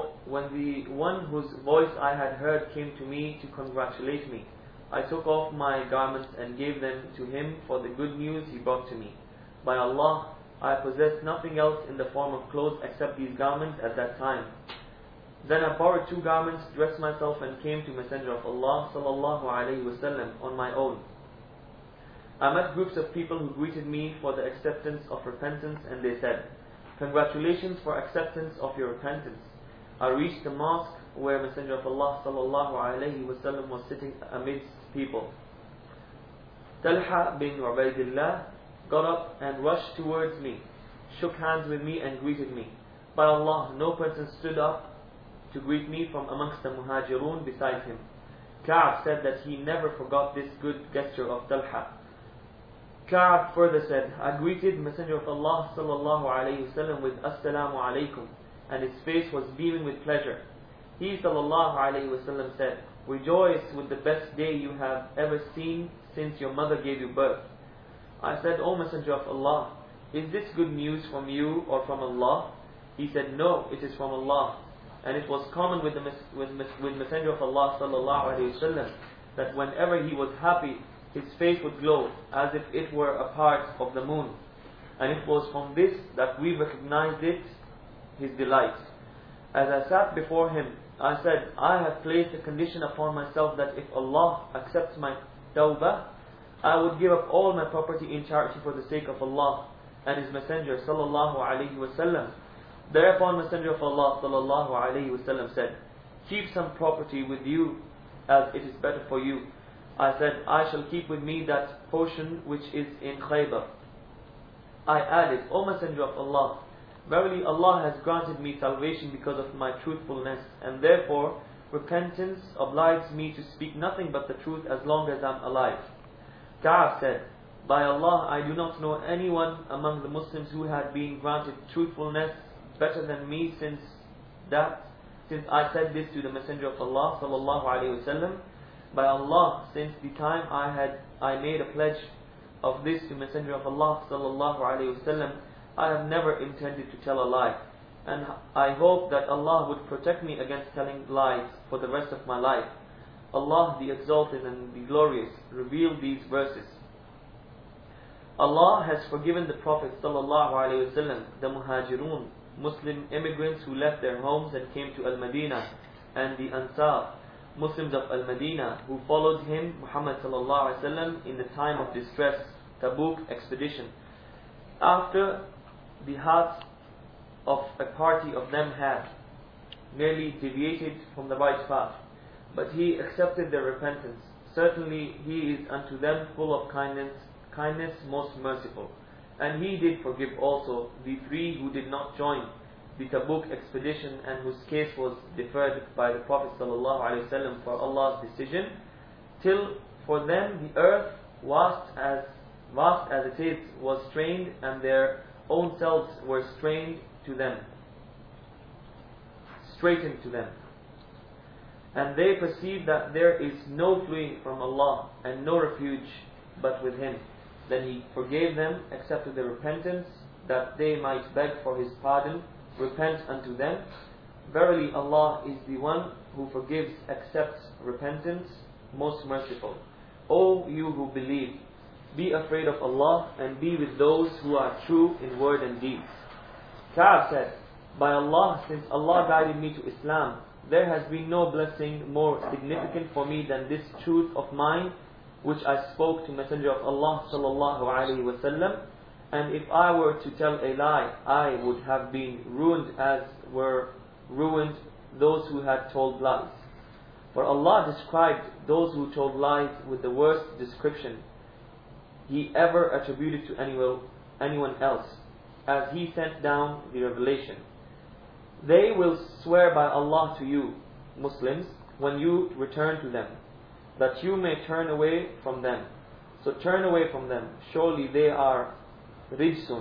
one whose voice I had heard came to me to congratulate me, I took off my garments and gave them to him for the good news he brought to me. By Allah, I possessed nothing else in the form of clothes except these garments at that time. Then I borrowed 2 garments, dressed myself, and came to Messenger of Allah sallallahu alaihi wasallam on my own. I met groups of people who greeted me for the acceptance of repentance, and they said, Congratulations for acceptance of your repentance. I reached the mosque where Messenger of Allah sallallahu alaihi wasallam was sitting amidst people. Talha bin Ubaidillah got up and rushed towards me, shook hands with me and greeted me. By Allah, no person stood up to greet me from amongst the Muhajirun besides him. Ka'b said that he never forgot this good gesture of Talha. Ka'b further said, I greeted Messenger of Allah sallallahu alayhi wasallam with Assalamu alaikum, and his face was beaming with pleasure. He sallallahu alayhi wasallam said, Rejoice with the best day you have ever seen since your mother gave you birth. I said, O Messenger of Allah, is this good news from you or from Allah? He said, No, it is from Allah. And it was common with Messenger of Allah sallallahu alayhi wasallam that whenever he was happy, his face would glow as if it were a part of the moon. And it was from this that we recognized it, his delight. As I sat before him, I said, I have placed a condition upon myself that if Allah accepts my tawbah, I would give up all my property in charity for the sake of Allah and His Messenger sallallahu alaihi wasallam. Thereupon Messenger of Allah sallallahu alaihi wasallam said, Keep some property with you as it is better for you. I said, I shall keep with me that portion which is in Khaybar. I added, O Messenger of Allah, verily Allah has granted me salvation because of my truthfulness, and therefore repentance obliges me to speak nothing but the truth as long as I am alive. Ka'b said, By Allah, I do not know anyone among the Muslims who had been granted truthfulness better than me since I said this to the Messenger of Allah sallallahu alaihi wasallam. By Allah, since the time I made a pledge of this to Messenger of Allah sallallahu alaihi wasallam, I have never intended to tell a lie, and I hope that Allah would protect me against telling lies for the rest of my life. Allah, the Exalted and the Glorious, revealed these verses. Allah has forgiven the Prophet sallallahu alaihi wasallam, the Muhajirun, Muslim immigrants who left their homes and came to Al-Madinah, and the Ansar, Muslims of Al-Madinah, who followed him, Muhammad sallallahu alaihi wasallam, in the time of distress, Tabuk expedition. After the hearts of a party of them had nearly deviated from the right path, but he accepted their repentance. Certainly he is unto them full of kindness most merciful. And he did forgive also the 3 who did not join the Tabuk expedition and whose case was deferred by the Prophet ﷺ for Allah's decision, till for them the earth, vast as it is, was strained, and their own selves were straightened to them. And they perceived that there is no fleeing from Allah and no refuge but with Him. Then He forgave them, accepted their repentance, that they might beg for His pardon. Repent unto them. Verily Allah is the one who forgives, accepts repentance, most merciful. O you who believe, be afraid of Allah and be with those who are true in word and deeds. Ka'ab said, by Allah, since Allah guided me to Islam, there has been no blessing more significant for me than this truth of mine, which I spoke to Messenger of Allah sallallahu alaihi wasallam. And if I were to tell a lie, I would have been ruined as were ruined those who had told lies. For Allah described those who told lies with the worst description He ever attributed to anyone else, as He sent down the revelation. They will swear by Allah to you, Muslims, when you return to them, that you may turn away from them. So turn away from them. Surely they are rijsun,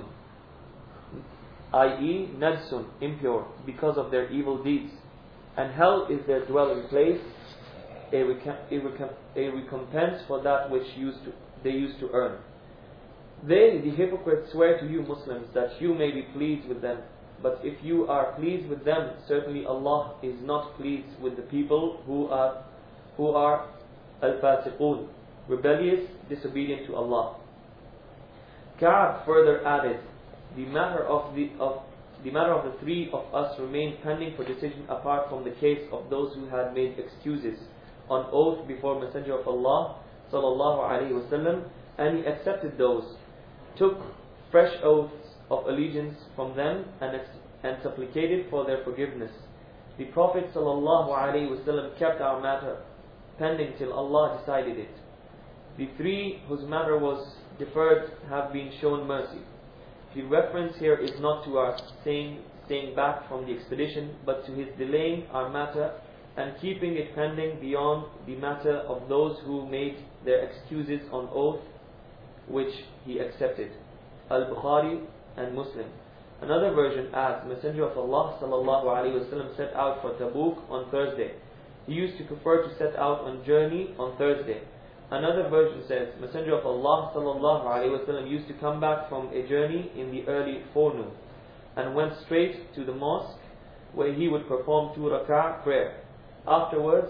i.e. najsun, impure, because of their evil deeds. And hell is their dwelling place, a recompense for that which they used to earn. They, the hypocrites, swear to you Muslims that you may be pleased with them. But if you are pleased with them, certainly Allah is not pleased with the people who are al-fasiqun, rebellious, disobedient to Allah. Ka'ab further added, the matter of the three of us remained pending for decision apart from the case of those who had made excuses on oath before Messenger of Allah sallallahu alaihi wasallam, and he accepted those, took fresh oaths of allegiance from them, and supplicated for their forgiveness. The Prophet sallallahu alaihi wasallam kept our matter pending till Allah decided it. The three whose matter was deferred have been shown mercy. The reference here is not to our staying back from the expedition, but to His delaying our matter and keeping it pending beyond the matter of those who made their excuses on oath, which He accepted. Al-Bukhari and Muslim. Another version adds, Messenger of Allah sallallahu alaihi wasallam set out for Tabuk on Thursday. He used to prefer to set out on journey on Thursday. Another version says, Messenger of Allah sallallahu alaihi wasallam used to come back from a journey in the early forenoon and went straight to the mosque, where he would perform 2 rak'ah prayer. Afterwards,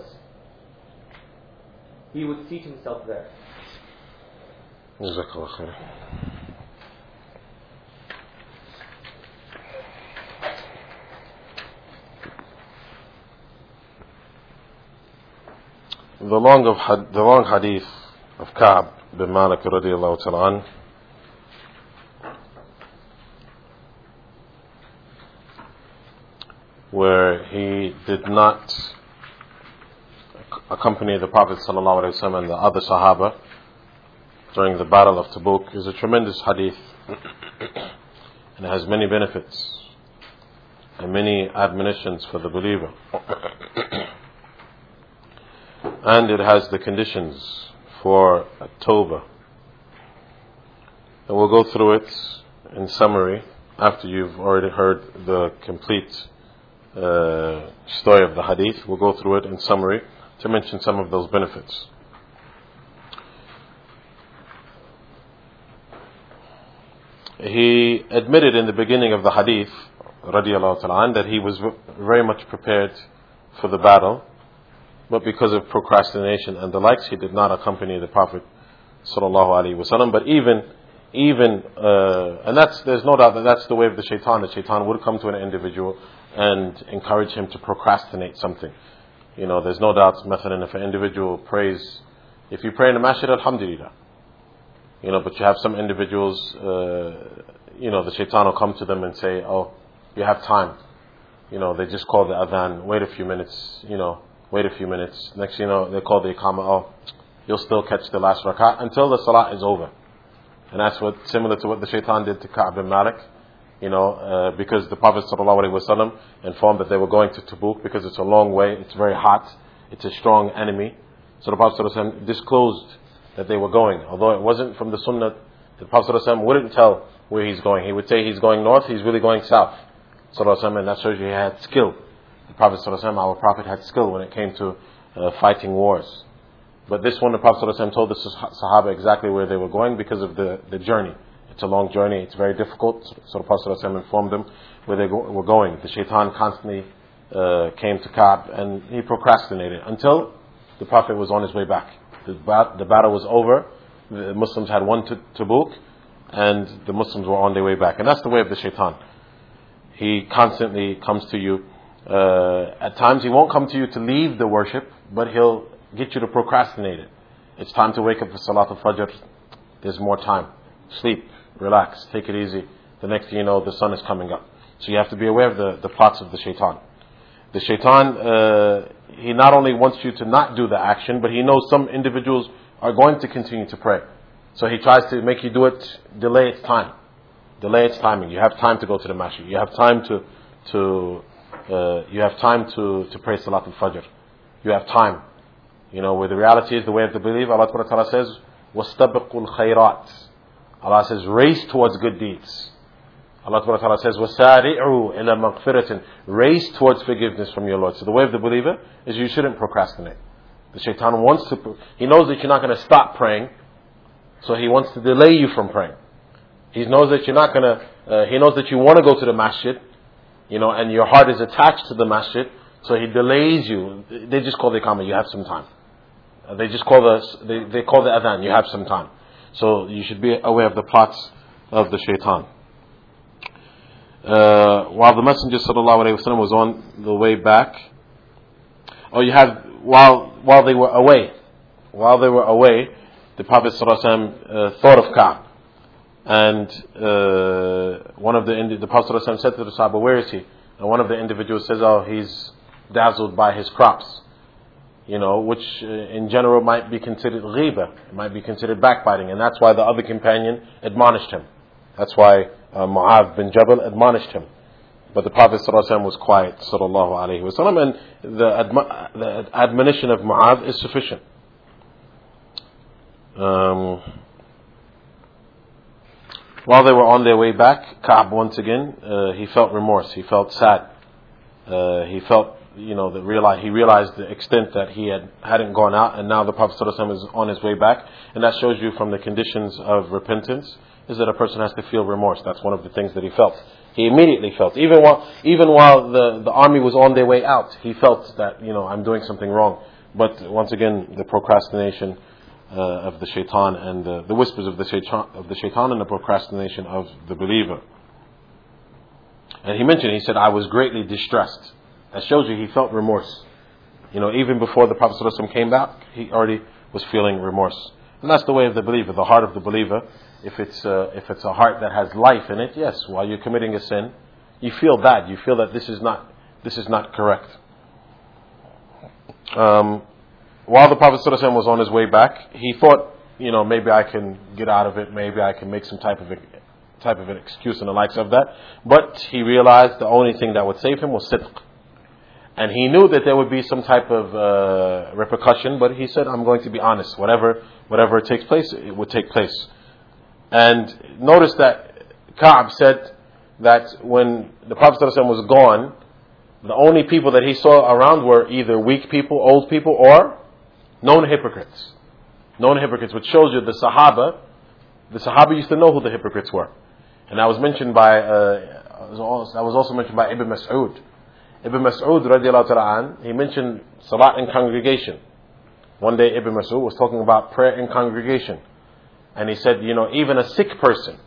he would seat himself there. Jazakallah khair. The long hadith of Ka'ab bin Malik radiyallahu ta'ala an, where he did not accompany the Prophet sallallahu alaihi wasallam and the other Sahaba during the Battle of Tabuk, is a tremendous hadith and it has many benefits and many admonitions for the believer. And it has the conditions for Tawbah. And we'll go through it in summary after you've already heard the complete story of the hadith. We'll go through it in summary to mention some of those benefits. He admitted in the beginning of the hadith, radiyallahu ta'ala, that he was very much prepared for the battle, but because of procrastination and the likes, he did not accompany the Prophet sallallahu alaihi wasallam. But even and there's no doubt that that's the way of the shaitan. The shaitan would come to an individual and encourage him to procrastinate something. There's no doubt, مثلا, if an individual prays, if you pray in the masjid, alhamdulillah. But you have some individuals, the shaitan will come to them and say, oh, you have time. They just call the adhan, wait a few minutes, wait a few minutes. Next they call the iqamah, oh, you'll still catch the last rak'ah until the salah is over. And that's similar to what the shaitan did to Ka'ab bin Malik. because the Prophet ﷺ informed that they were going to Tabuk because it's a long way, it's very hot, it's a strong enemy. So the Prophet ﷺ disclosed that they were going. Although it wasn't from the Sunnah, the Prophet ﷺ wouldn't tell where he's going. He would say he's going north, he's really going south. And that shows you he had skill. The Prophet ﷺ, our Prophet, had skill when it came to fighting wars. But this one, the Prophet ﷺ told the Sahaba exactly where they were going because of the journey. It's a long journey, it's very difficult. So the Prophet ﷺ informed them where they were going. The shaitan constantly came to Ka'b and he procrastinated until the Prophet was on his way back. The battle was over, the Muslims had won Tabuk, and the Muslims were on their way back. And that's the way of the shaitan. He constantly comes to you. At times he won't come to you to leave the worship, but he'll get you to procrastinate it. It's time to wake up for Salat al-Fajr. There's more time. Sleep, relax, take it easy. The next thing you know, the sun is coming up. So you have to be aware of the plots of the shaitan. The shaitan, he not only wants you to not do the action, but he knows some individuals are going to continue to pray. So he tries to make you do it, delay its time. Delay its timing. You have time to go to the masjid. You have time to pray Salat al-Fajr. You have time. Where the reality is, the way of the believer, Allah Ta'ala says, وَاسْتَبِقُوا الْخَيْرَاتِ. Allah says, race towards good deeds. Allah Ta'ala says, وَسَارِعُوا إِلَى مَغْفِرَةٍ. Race towards forgiveness from your Lord. So the way of the believer is you shouldn't procrastinate. The shaitan he knows that you're not going to stop praying, so he wants to delay you from praying. He knows that you're not going to, he knows that you want to go to the masjid, and your heart is attached to the masjid, so he delays you. They just call the iqamah, you have some time. They call the adhan, you have some time. So you should be aware of the plots of the shaitan. While the Messenger ﷺ was on the way back, while they were away, the Prophet ﷺ thought of Ka'b. And the Prophet ﷺ said to the Sahaba, where is he? And one of the individuals says, he's dazzled by his crops. Which in general might be considered ghibah, it might be considered backbiting. And that's why the other companion admonished him. That's why Mu'adh bin Jabal admonished him. But the Prophet ﷺ was quiet, sallallahu alayhi wa sallam, and the admonition of Mu'adh is sufficient. While they were on their way back, Ka'b once again, he felt remorse, he felt sad. He felt, he realized the extent that he hadn't gone out, and now the Prophet ﷺ is on his way back. And that shows you from the conditions of repentance, is that a person has to feel remorse. That's one of the things that he felt. He immediately felt, even while the army was on their way out, he felt that, I'm doing something wrong. But once again, the procrastination of the shaitan and the whispers of the shaitan and the procrastination of the believer. And he said, I was greatly distressed. That shows you he felt remorse. Even before the Prophet ﷺ came back, he already was feeling remorse. And that's the way of the believer, the heart of the believer. If it's a heart that has life in it, yes, while you're committing a sin, you feel bad. You feel that this is not correct. While the Prophet ﷺ was on his way back, he thought, maybe I can get out of it. Maybe I can make some type of an excuse and the likes of that. But he realized the only thing that would save him was sidq. And he knew that there would be some type of repercussion, but he said, I'm going to be honest. Whatever takes place, it would take place. And notice that Ka'b said that when the Prophet ﷺ was gone, the only people that he saw around were either weak people, old people, or known hypocrites. Known hypocrites, which shows you the Sahaba used to know who the hypocrites were. And that was mentioned by, also mentioned by Ibn Mas'ud. Ibn Mas'ud radiallahu ta'ala an, he mentioned salat in congregation. One day Ibn Mas'ud was talking about prayer in congregation. And he said, even a sick person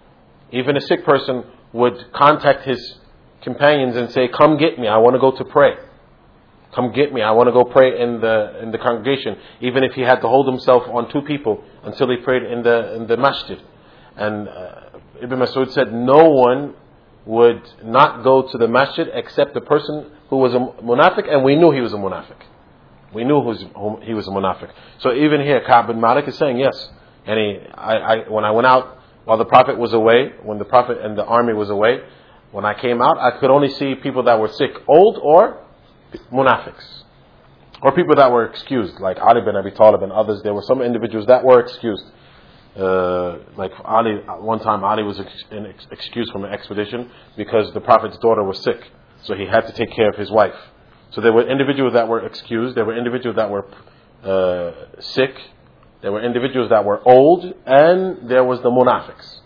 would contact his companions and say, come get me, I want to go to pray. Come get me, I want to go pray in the congregation. Even if he had to hold himself on two people until he prayed in the masjid. And Ibn Mas'ud said, no one would not go to the masjid except the person who was a munafiq, and we knew he was a munafiq. We knew he was a munafiq. So even here, Ka'b bin Malik is saying, yes. And when I went out while the Prophet was away, when the Prophet and the army was away, when I came out, I could only see people that were sick, old or munafiqs, or people that were excused, like Ali bin Abi Talib and others. There were some individuals that were excused. Like Ali, one time Ali was excused from an expedition because the Prophet's daughter was sick, so he had to take care of his wife. So there were individuals that were excused, there were individuals that were sick, there were individuals that were old, and there was the munafiqs.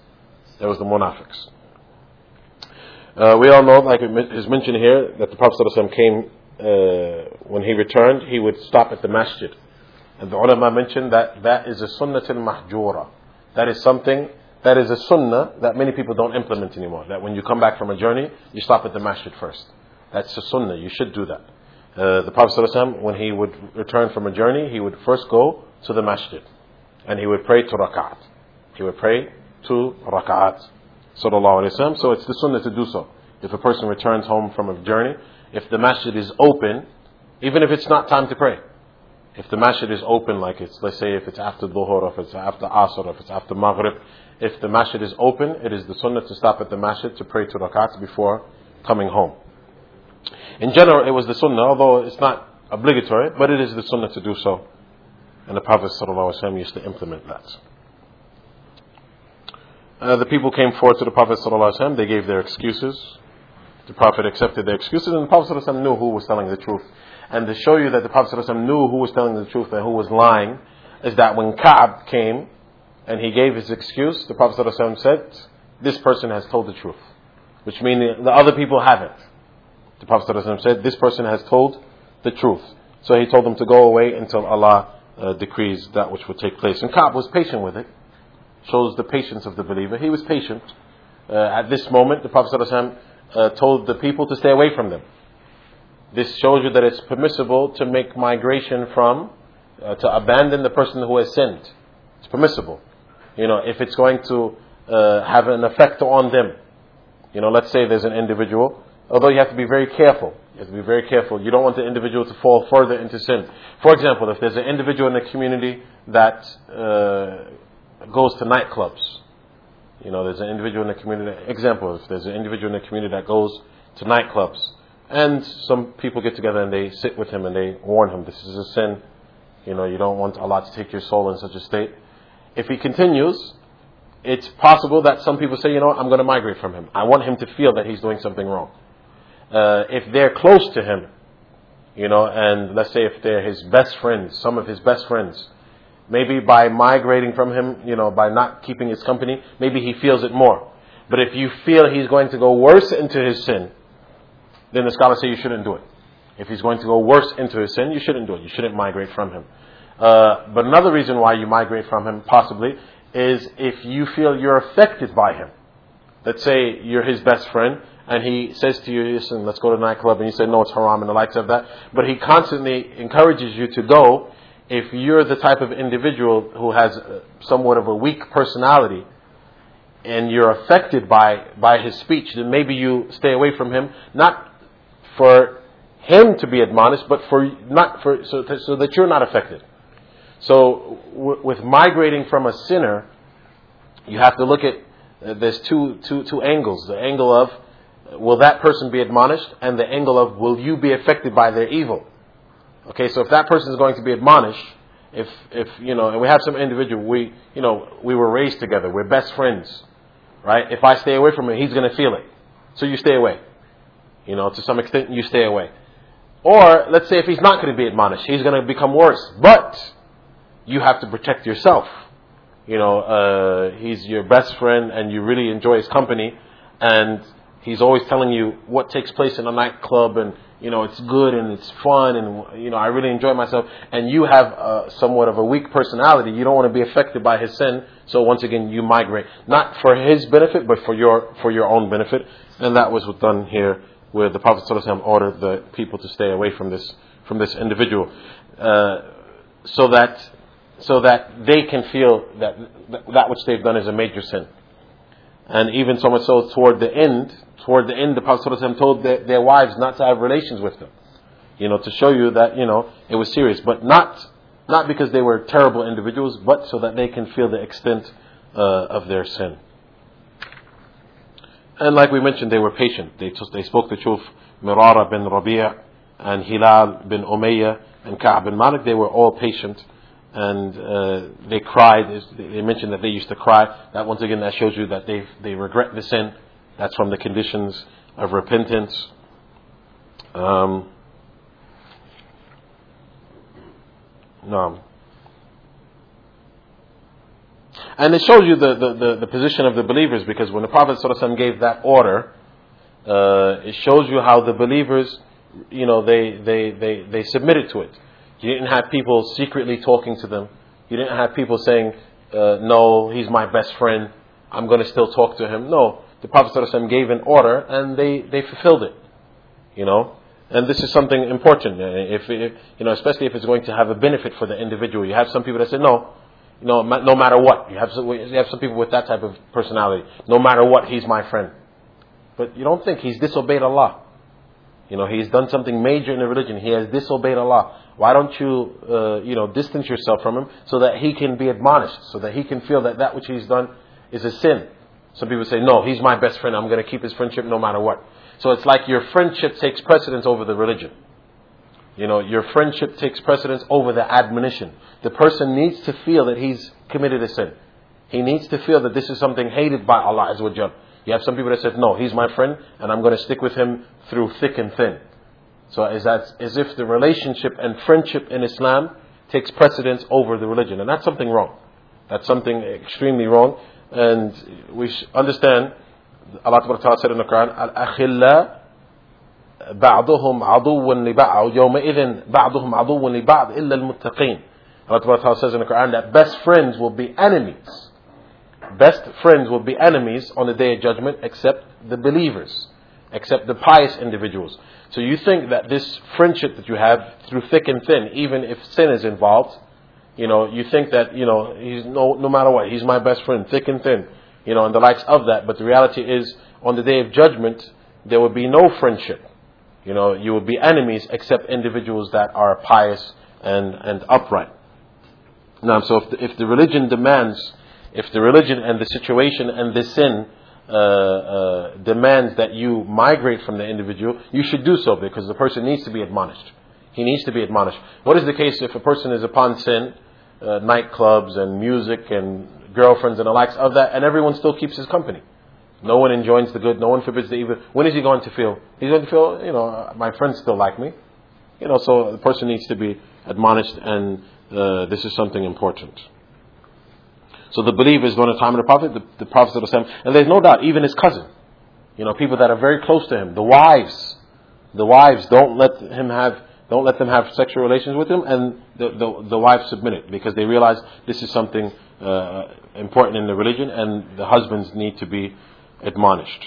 We all know, like it is mentioned here, that the Prophet ﷺ came, when he returned, he would stop at the masjid. And the ulama mentioned that that is a sunnatul mahjura. That is something, that is a sunnah that many people don't implement anymore. That when you come back from a journey, you stop at the masjid first. That's a sunnah, you should do that. The Prophet ﷺ, when he would return from a journey, he would first go to the masjid. And he would pray 2 rak'at. Sallallahu Alaihi Wasallam. So it's the sunnah to do so. If a person returns home from a journey, if the masjid is open, even if it's not time to pray, if the masjid is open, like it's, let's say if it's after Dhuhr, or if it's after Asr, or if it's after Maghrib, if the masjid is open, it is the sunnah to stop at the masjid to pray 2 rak'ats before coming home. In general, it was the sunnah, although it's not obligatory, but it is the sunnah to do so. And the Prophet ﷺ used to implement that. The people came forward to the Prophet ﷺ, they gave their excuses. The Prophet accepted their excuses, and the Prophet ﷺ knew who was telling the truth. And to show you that the Prophet ﷺ knew who was telling the truth and who was lying, is that when Ka'b came and he gave his excuse, the Prophet ﷺ said, this person has told the truth. Which means the other people haven't. The Prophet ﷺ said, this person has told the truth. So he told them to go away until Allah decrees that which would take place. And Ka'b was patient with it. Shows the patience of the believer. He was patient. At this moment, the Prophet ﷺ told the people to stay away from them. This shows you that it's permissible to make migration from, to abandon the person who has sinned. It's permissible. If it's going to have an effect on them. Let's say there's an individual, although you have to be very careful. You don't want the individual to fall further into sin. For example, if there's an individual in the community that goes to nightclubs. There's an individual in the community, if there's an individual in the community that goes to nightclubs, and some people get together and they sit with him and they warn him, this is a sin, you don't want Allah to take your soul in such a state. If he continues, it's possible that some people say, I'm going to migrate from him. I want him to feel that he's doing something wrong. If they're close to him, and let's say if they're his best friends, some of his best friends, maybe by migrating from him, by not keeping his company, maybe he feels it more. But if you feel he's going to go worse into his sin, then the scholars say you shouldn't do it. If he's going to go worse into his sin, you shouldn't do it. You shouldn't migrate from him. But another reason why you migrate from him, possibly, is if you feel you're affected by him. Let's say you're his best friend, and he says to you, listen, let's go to a nightclub, and you say, no, it's haram, and the likes of that. But he constantly encourages you to go. If you're the type of individual who has somewhat of a weak personality and you're affected by his speech, then maybe you stay away from him, not for him to be admonished, but so that you're not affected. So with migrating from a sinner, you have to look at, there's two angles. The angle of, will that person be admonished? And the angle of, will you be affected by their evil? Okay, so if that person is going to be admonished, if and we have some individual, we were raised together, we're best friends, right? If I stay away from him, he's going to feel it. So you stay away. To some extent, you stay away. Or, let's say if he's not going to be admonished, he's going to become worse. But, you have to protect yourself. He's your best friend and you really enjoy his company, and he's always telling you what takes place in a nightclub, and it's good and it's fun, and I really enjoy myself, and you have somewhat of a weak personality. You don't want to be affected by his sin, so once again you migrate, not for his benefit but for your own benefit. And that was done here, where the Prophet ﷺ ordered the people to stay away from this individual, so that they can feel that which they've done is a major sin. And even so much so, toward the end, the Prophet ﷺ told their wives not to have relations with them. To show you that, it was serious. But not because they were terrible individuals, but so that they can feel the extent of their sin. And like we mentioned, they were patient. They spoke the truth. Mirara bin Rabi' and Hilal bin Umayyah and Ka'b bin Malik, they were all patient. And they cried. They mentioned that they used to cry. That once again, that shows you that they regret the sin. That's from the conditions of repentance. No. And it shows you the position of the believers, because when the Prophet ﷺ gave that order, it shows you how the believers, they submitted to it. You didn't have people secretly talking to them. You didn't have people saying, no, he's my best friend, I'm going to still talk to him. No, the Prophet ﷺ gave an order and they fulfilled it. And this is something important. If especially if it's going to have a benefit for the individual. You have some people that say, no matter what. You have some people with that type of personality. No matter what, he's my friend. But you don't think he's disobeyed Allah. He's done something major in the religion. He has disobeyed Allah. Why don't you, distance yourself from him so that he can be admonished, so that he can feel that which he's done is a sin. Some people say, no, he's my best friend. I'm going to keep his friendship no matter what. So it's like your friendship takes precedence over the religion. Your friendship takes precedence over the admonition. The person needs to feel that he's committed a sin. He needs to feel that this is something hated by Allah Azza wa Jal. You have some people that say, no, he's my friend and I'm going to stick with him through thick and thin. So as if the relationship and friendship in Islam takes precedence over the religion. And that's something wrong. That's something extremely wrong. And we understand, Allah Ta'ala said in the Quran, Al-akhilla ba'duhum aduwwan li ba'd, yawma idhin ba'duhum aduwwan li ba'd illa al-muttaqeen. Allah Ta'ala says in the Quran that best friends will be enemies. Best friends will be enemies on the Day of Judgment except the believers, except the pious individuals. So you think that this friendship that you have through thick and thin, even if sin is involved, you think that, he's no matter what, he's my best friend, thick and thin, and the likes of that. But the reality is, on the Day of Judgment, there will be no friendship. You will be enemies except individuals that are pious and upright. Now, so if the religion demands, if the religion and the situation and the sin demands that you migrate from the individual, you should do so, because the person needs to be admonished. He needs to be admonished. What is the case if a person is upon sin, nightclubs and music and girlfriends and the likes of that, and everyone still keeps his company? No one enjoins the good, no one forbids the evil. When is he going to feel? He's going to feel, my friends still like me. So the person needs to be admonished, and this is something important. So the believers during the time of the Prophet, the Prophet ﷺ, and there's no doubt, even his cousin, people that are very close to him, the wives, don't let them have sexual relations with him, and the wives submit it, because they realize this is something important in the religion, and the husbands need to be admonished.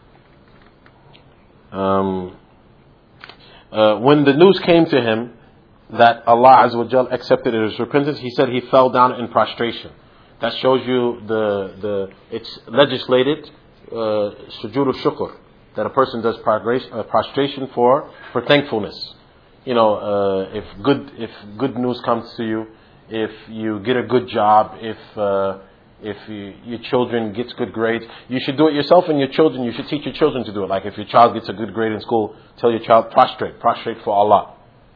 When the news came to him that Allah Azza wa Jal accepted his repentance, he said he fell down in prostration. That shows you it's legislated sujood al-shukr, that a person does prostration for thankfulness. If good news comes to you, if you get a good job, if your children gets good grades, you should do it yourself, and your children, you should teach your children to do it. Like if your child gets a good grade in school, tell your child prostrate for Allah.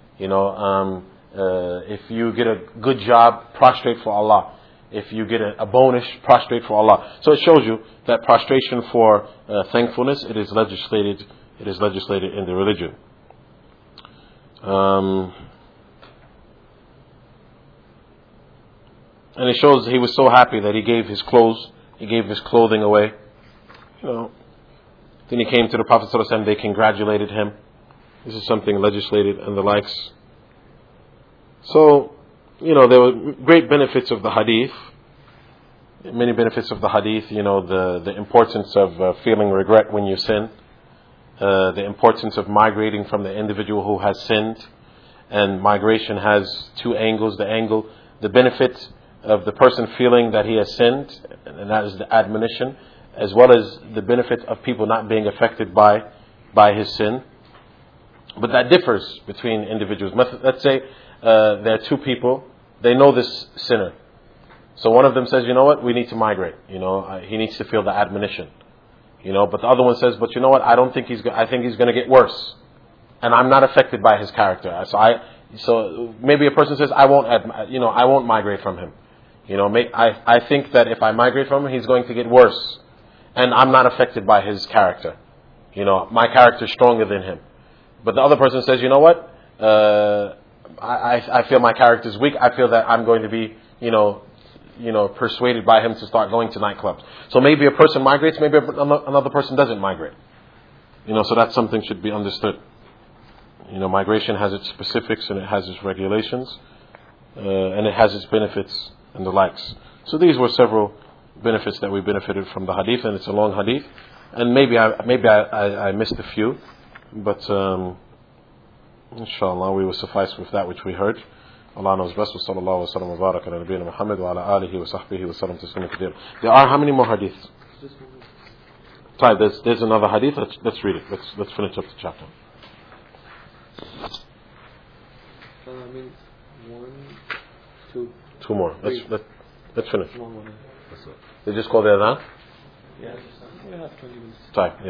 If you get a good job, prostrate for Allah. If you get a bonus, prostrate for Allah. So it shows you that prostration for thankfulness, it is legislated in the religion. And it shows he was so happy that he gave his clothing away. Then he came to the Prophet ﷺ, they congratulated him. This is something legislated and the likes. So, there were great benefits of the hadith. Many benefits of the hadith, the importance of feeling regret when you sin. The importance of migrating from the individual who has sinned. And migration has two angles. The benefit of the person feeling that he has sinned, and that is the admonition, as well as the benefit of people not being affected by his sin. But that differs between individuals. Let's say there are two people, they know this sinner. So one of them says, you know what, we need to migrate. He needs to feel the admonition. But the other one says, but you know what, I think he's going to get worse. And I'm not affected by his character. So maybe a person says, I won't migrate from him. I think that if I migrate from him, he's going to get worse. And I'm not affected by his character. My character is stronger than him. But the other person says, you know what, I feel my character is weak. I feel that I'm going to be, persuaded by him to start going to nightclubs. So maybe a person migrates, maybe another person doesn't migrate. So that's something should be understood. Migration has its specifics and it has its regulations, and it has its benefits and the likes. So these were several benefits that we benefited from the hadith, and it's a long hadith. And maybe I missed a few, but inshallah we will suffice with that which we heard. Allah knows best. Wa sallallahu wa sallam wa baraka ala nabiyyina Muhammad wa ala alihi wa sahbihi wa sallam tasliman kathira. There are how many more hadiths? There's another hadith. Let's read it. Let's finish up the chapter. One, two. Two more. Let's finish. One. They just call the adhan? Yeah. We have 20 minutes.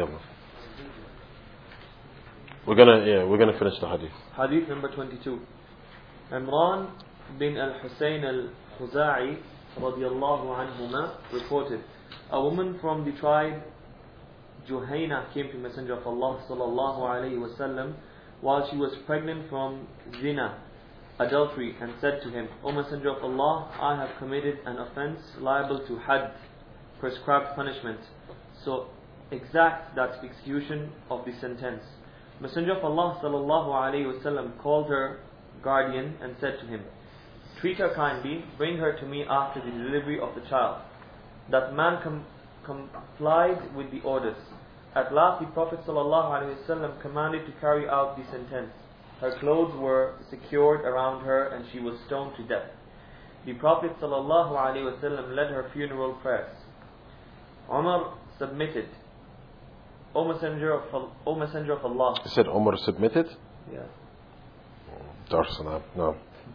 We're gonna finish the hadith. Hadith number 22. Imran bin al-Husayn al-Khuza'i radiyallahu anhuma reported, a woman from the tribe Juhayna came to Messenger of Allah sallallahu alayhi wasallam while she was pregnant from zina, adultery, and said to him, O Messenger of Allah, I have committed an offense liable to had, prescribed punishment. So exact that execution of the sentence. Messenger of Allah sallallahu alayhi wasallam called her guardian and said to him, treat her kindly, bring her to me after the delivery of the child. That man complied with the orders. At last the Prophet sallallahu alayhi wasallam commanded to carry out the sentence. Her clothes were secured around her and she was stoned to death. The Prophet sallallahu alayhi wasallam led her funeral prayers. Umar submitted. O Messenger of Allah. You said Umar submitted? Yeah. No.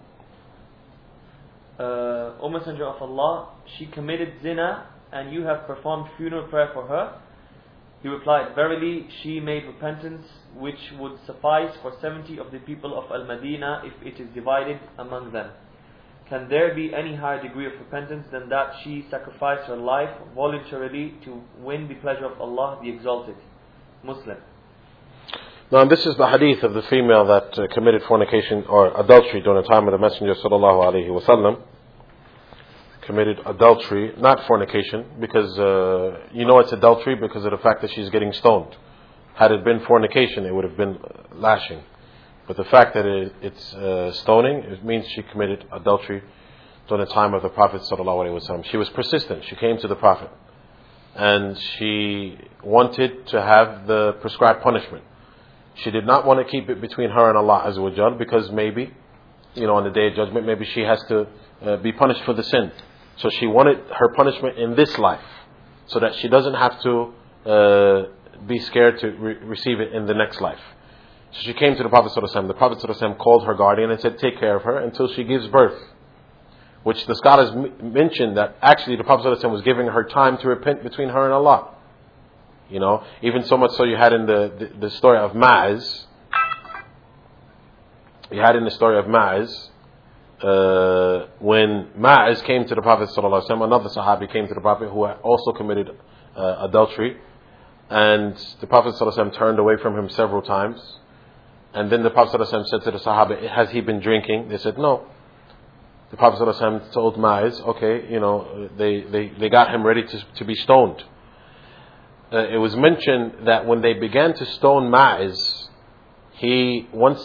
O Messenger of Allah, she committed zina and you have performed funeral prayer for her? He replied, verily she made repentance which would suffice for 70 of the people of Al-Madinah if it is divided among them. Can there be any higher degree of repentance than that she sacrificed her life voluntarily to win the pleasure of Allah the Exalted? Muslim. Now this is the hadith of the female that committed fornication or adultery during the time of the Messenger sallallahu alaihi wasallam. Committed adultery, not fornication, because it's adultery because of the fact that she's getting stoned. Had it been fornication, it would have been lashing. But the fact that it's stoning, it means she committed adultery during the time of the Prophet sallallahu alaihi wasallam. She was persistent. She came to the Prophet and she wanted to have the prescribed punishment. She did not want to keep it between her and Allah Azza wa Jal, because maybe, on the Day of Judgment, maybe she has to be punished for the sin. So she wanted her punishment in this life, so that she doesn't have to be scared to receive it in the next life. So she came to the Prophet ﷺ. The Prophet ﷺ called her guardian and said, take care of her until she gives birth. Which the scholars mentioned that actually the Prophet ﷺ was giving her time to repent between her and Allah. Even so much so you had in the story of Ma'az. When Ma'az came to the Prophet ﷺ, another Sahabi came to the Prophet who had also committed adultery. And the Prophet ﷺ turned away from him several times. And then the Prophet ﷺ said to the Sahaba, has he been drinking? They said, no. The Prophet ﷺ told Ma'az, okay, they got him ready to be stoned. It was mentioned that when they began to stone Ma'az, once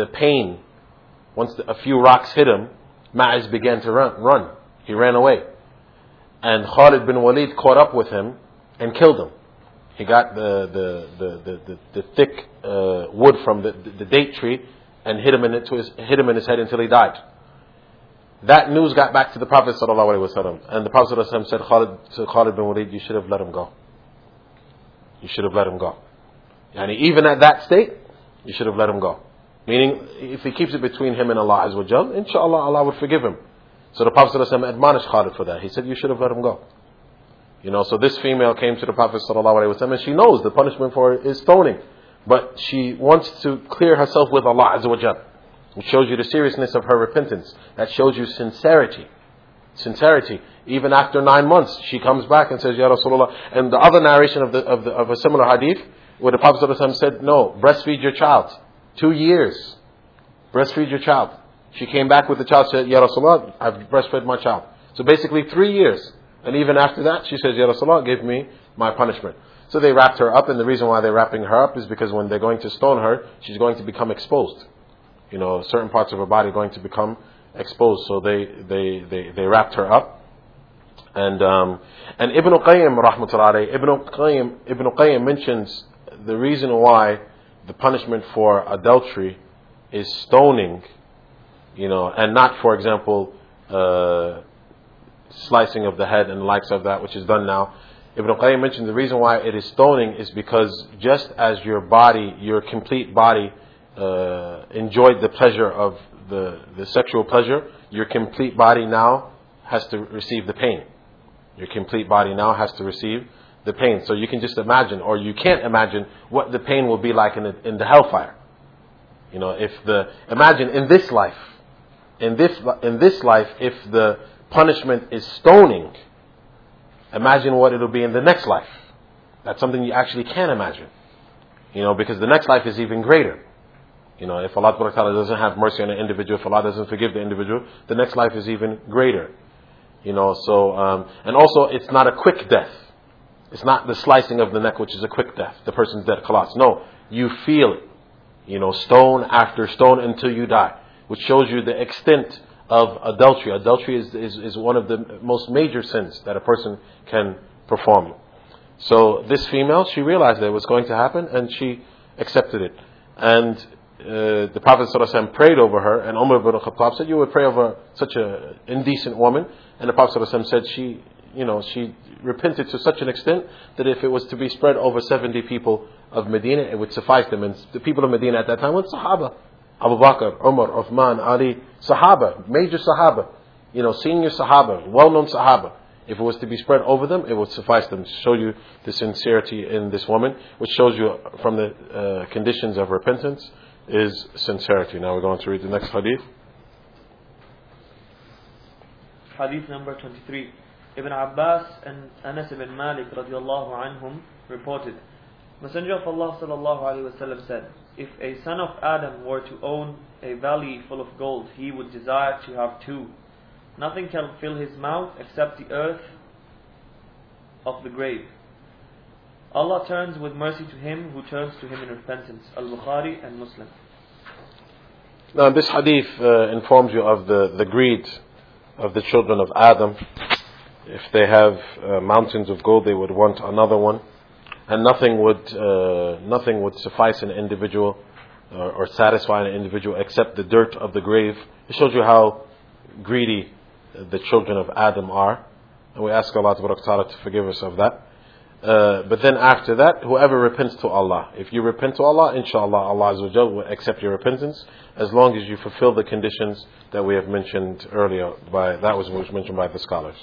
a few rocks hit him, Ma'az began to run. He ran away. And Khalid bin Walid caught up with him and killed him. He got the thick wood from the date tree and hit him in his head until he died. That news got back to the Prophet ﷺ, and the Prophet ﷺ said to Khalid bin Walid, you should have let him go. You should have let him go. And even at that state, you should have let him go. Meaning, if he keeps it between him and Allah Azza wa Jal, inshallah Allah would forgive him. So the Prophet ﷺ admonished Khalid for that. He said, you should have let him go. So this female came to the Prophet ﷺ and she knows the punishment for it is stoning. But she wants to clear herself with Allah Azza wa Jal. It shows you the seriousness of her repentance. That shows you sincerity. Sincerity. Even after 9 months, she comes back and says, Ya Rasulullah. And the other narration of a similar hadith, where the Prophet ﷺ said, no, breastfeed your child. 2 years. Breastfeed your child. She came back with the child, said, Ya Rasulullah, I've breastfed my child. So basically 3 years. And even after that, she says, Ya Rasulullah, give me my punishment. So they wrapped her up, and the reason why they're wrapping her up is because when they're going to stone her, she's going to become exposed. Certain parts of her body are going to become exposed. So they wrapped her up. And Ibn Qayyim, rahmatullahi alayhi, Ibn Qayyim mentions the reason why the punishment for adultery is stoning, and not, for example, slicing of the head and the likes of that, which is done now. Ibn Qayyim mentioned the reason why it is stoning is because just as your body, your complete body, enjoyed the pleasure of the sexual pleasure, your complete body now has to receive the pain. Your complete body now has to receive the pain. So you can just imagine, or you can't imagine, what the pain will be like in the hellfire. Imagine in this life, if the punishment is stoning, imagine what it'll be in the next life. That's something you actually can't imagine. Because the next life is even greater. If Allah doesn't have mercy on an individual, if Allah doesn't forgive the individual, the next life is even greater. And also it's not a quick death. It's not the slicing of the neck, which is a quick death. The person's dead, khalas. No, you feel it. Stone after stone until you die. Which shows you the extent of adultery. Adultery is one of the most major sins that a person can perform. So this female, she realized that it was going to happen and she accepted it. And the Prophet ﷺ prayed over her, and Umar ibn Khattab said, you would pray over such an indecent woman. And the Prophet ﷺ said she repented to such an extent that if it was to be spread over 70 people of Medina, it would suffice them. And the people of Medina at that time were Sahaba. Abu Bakr, Umar, Uthman, Ali, Sahaba, major Sahaba, senior Sahaba, well-known Sahaba. If it was to be spread over them, it would suffice them. To show you the sincerity in this woman, which shows you from the conditions of repentance is sincerity. Now we're going to read the next hadith. Hadith number 23. Ibn Abbas and Anas ibn Malik radiallahu anhum reported, Messenger of Allah sallallahu alaihi wasallam said, if a son of Adam were to own a valley full of gold, he would desire to have 2. Nothing can fill his mouth except the earth of the grave. Allah turns with mercy to him who turns to him in repentance. Al-Bukhari and Muslim. Now this hadith informs you of the greed of the children of Adam. If they have mountains of gold, they would want another one. And nothing would suffice an individual or satisfy an individual except the dirt of the grave. It shows you how greedy the children of Adam are. And we ask Allah to forgive us of that. But then after that, whoever repents to Allah, if you repent to Allah, inshallah, Allah Azza wa Jal will accept your repentance as long as you fulfill the conditions that we have mentioned earlier. That was mentioned by the scholars.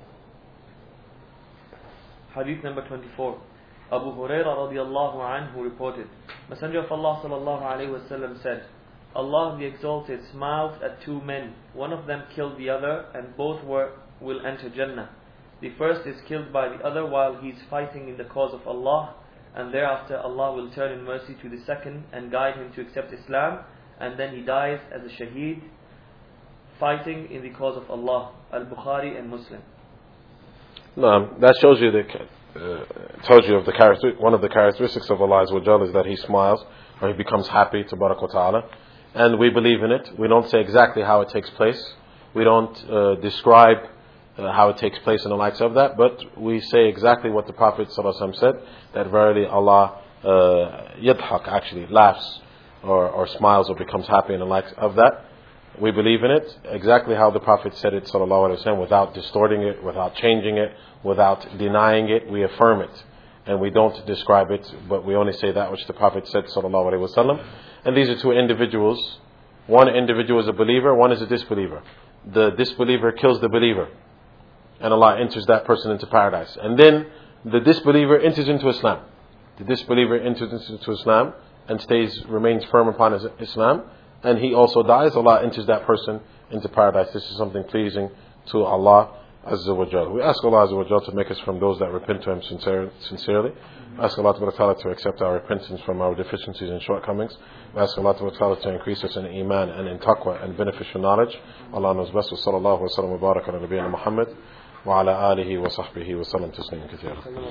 Hadith number 24. Abu Hurairah radiallahu anhu reported, Messenger of Allah sallallahu alayhi wasallam said, Allah the Exalted smiled at 2 men. One of them killed the other, and both will enter Jannah. The first is killed by the other while he is fighting in the cause of Allah, and thereafter Allah will turn in mercy to the second and guide him to accept Islam, and then he dies as a shaheed, fighting in the cause of Allah. Al-Bukhari and Muslim. That shows you tells you of one of the characteristics of Allah Azza wa Jal is that He smiles, or He becomes happy, tabarak wa ta'ala. And we believe in it. We don't say exactly how it takes place. We don't describe how it takes place and the likes of that, but we say exactly what the Prophet ﷺ said, that verily Allah yadhaq, actually laughs or smiles or becomes happy and the likes of that. We believe in it exactly how the Prophet said it ﷺ, without distorting it, without changing it, without denying it. We affirm it and we don't describe it, but we only say that which the Prophet said ﷺ. And these are 2 individuals. One individual is a believer, one is a disbeliever. The disbeliever kills the believer. and Allah enters that person into paradise. And then the disbeliever enters into Islam. The disbeliever enters into Islam and remains firm upon his Islam, and he also dies. Allah enters that person into paradise. This is something pleasing to Allah Azza wa Jal. We ask Allah Azza wa Jal to make us from those that repent to Him sincerely. We ask Allah Ta'ala to accept our repentance from our deficiencies and shortcomings. We ask Allah Ta'ala to increase us in iman and in taqwa and beneficial knowledge. Allah knows best. Wa sallallahu wa sallam wa baraka ala nabiyyina Muhammad wa ala alihi wa sahbihi wa sallam taslim kathira.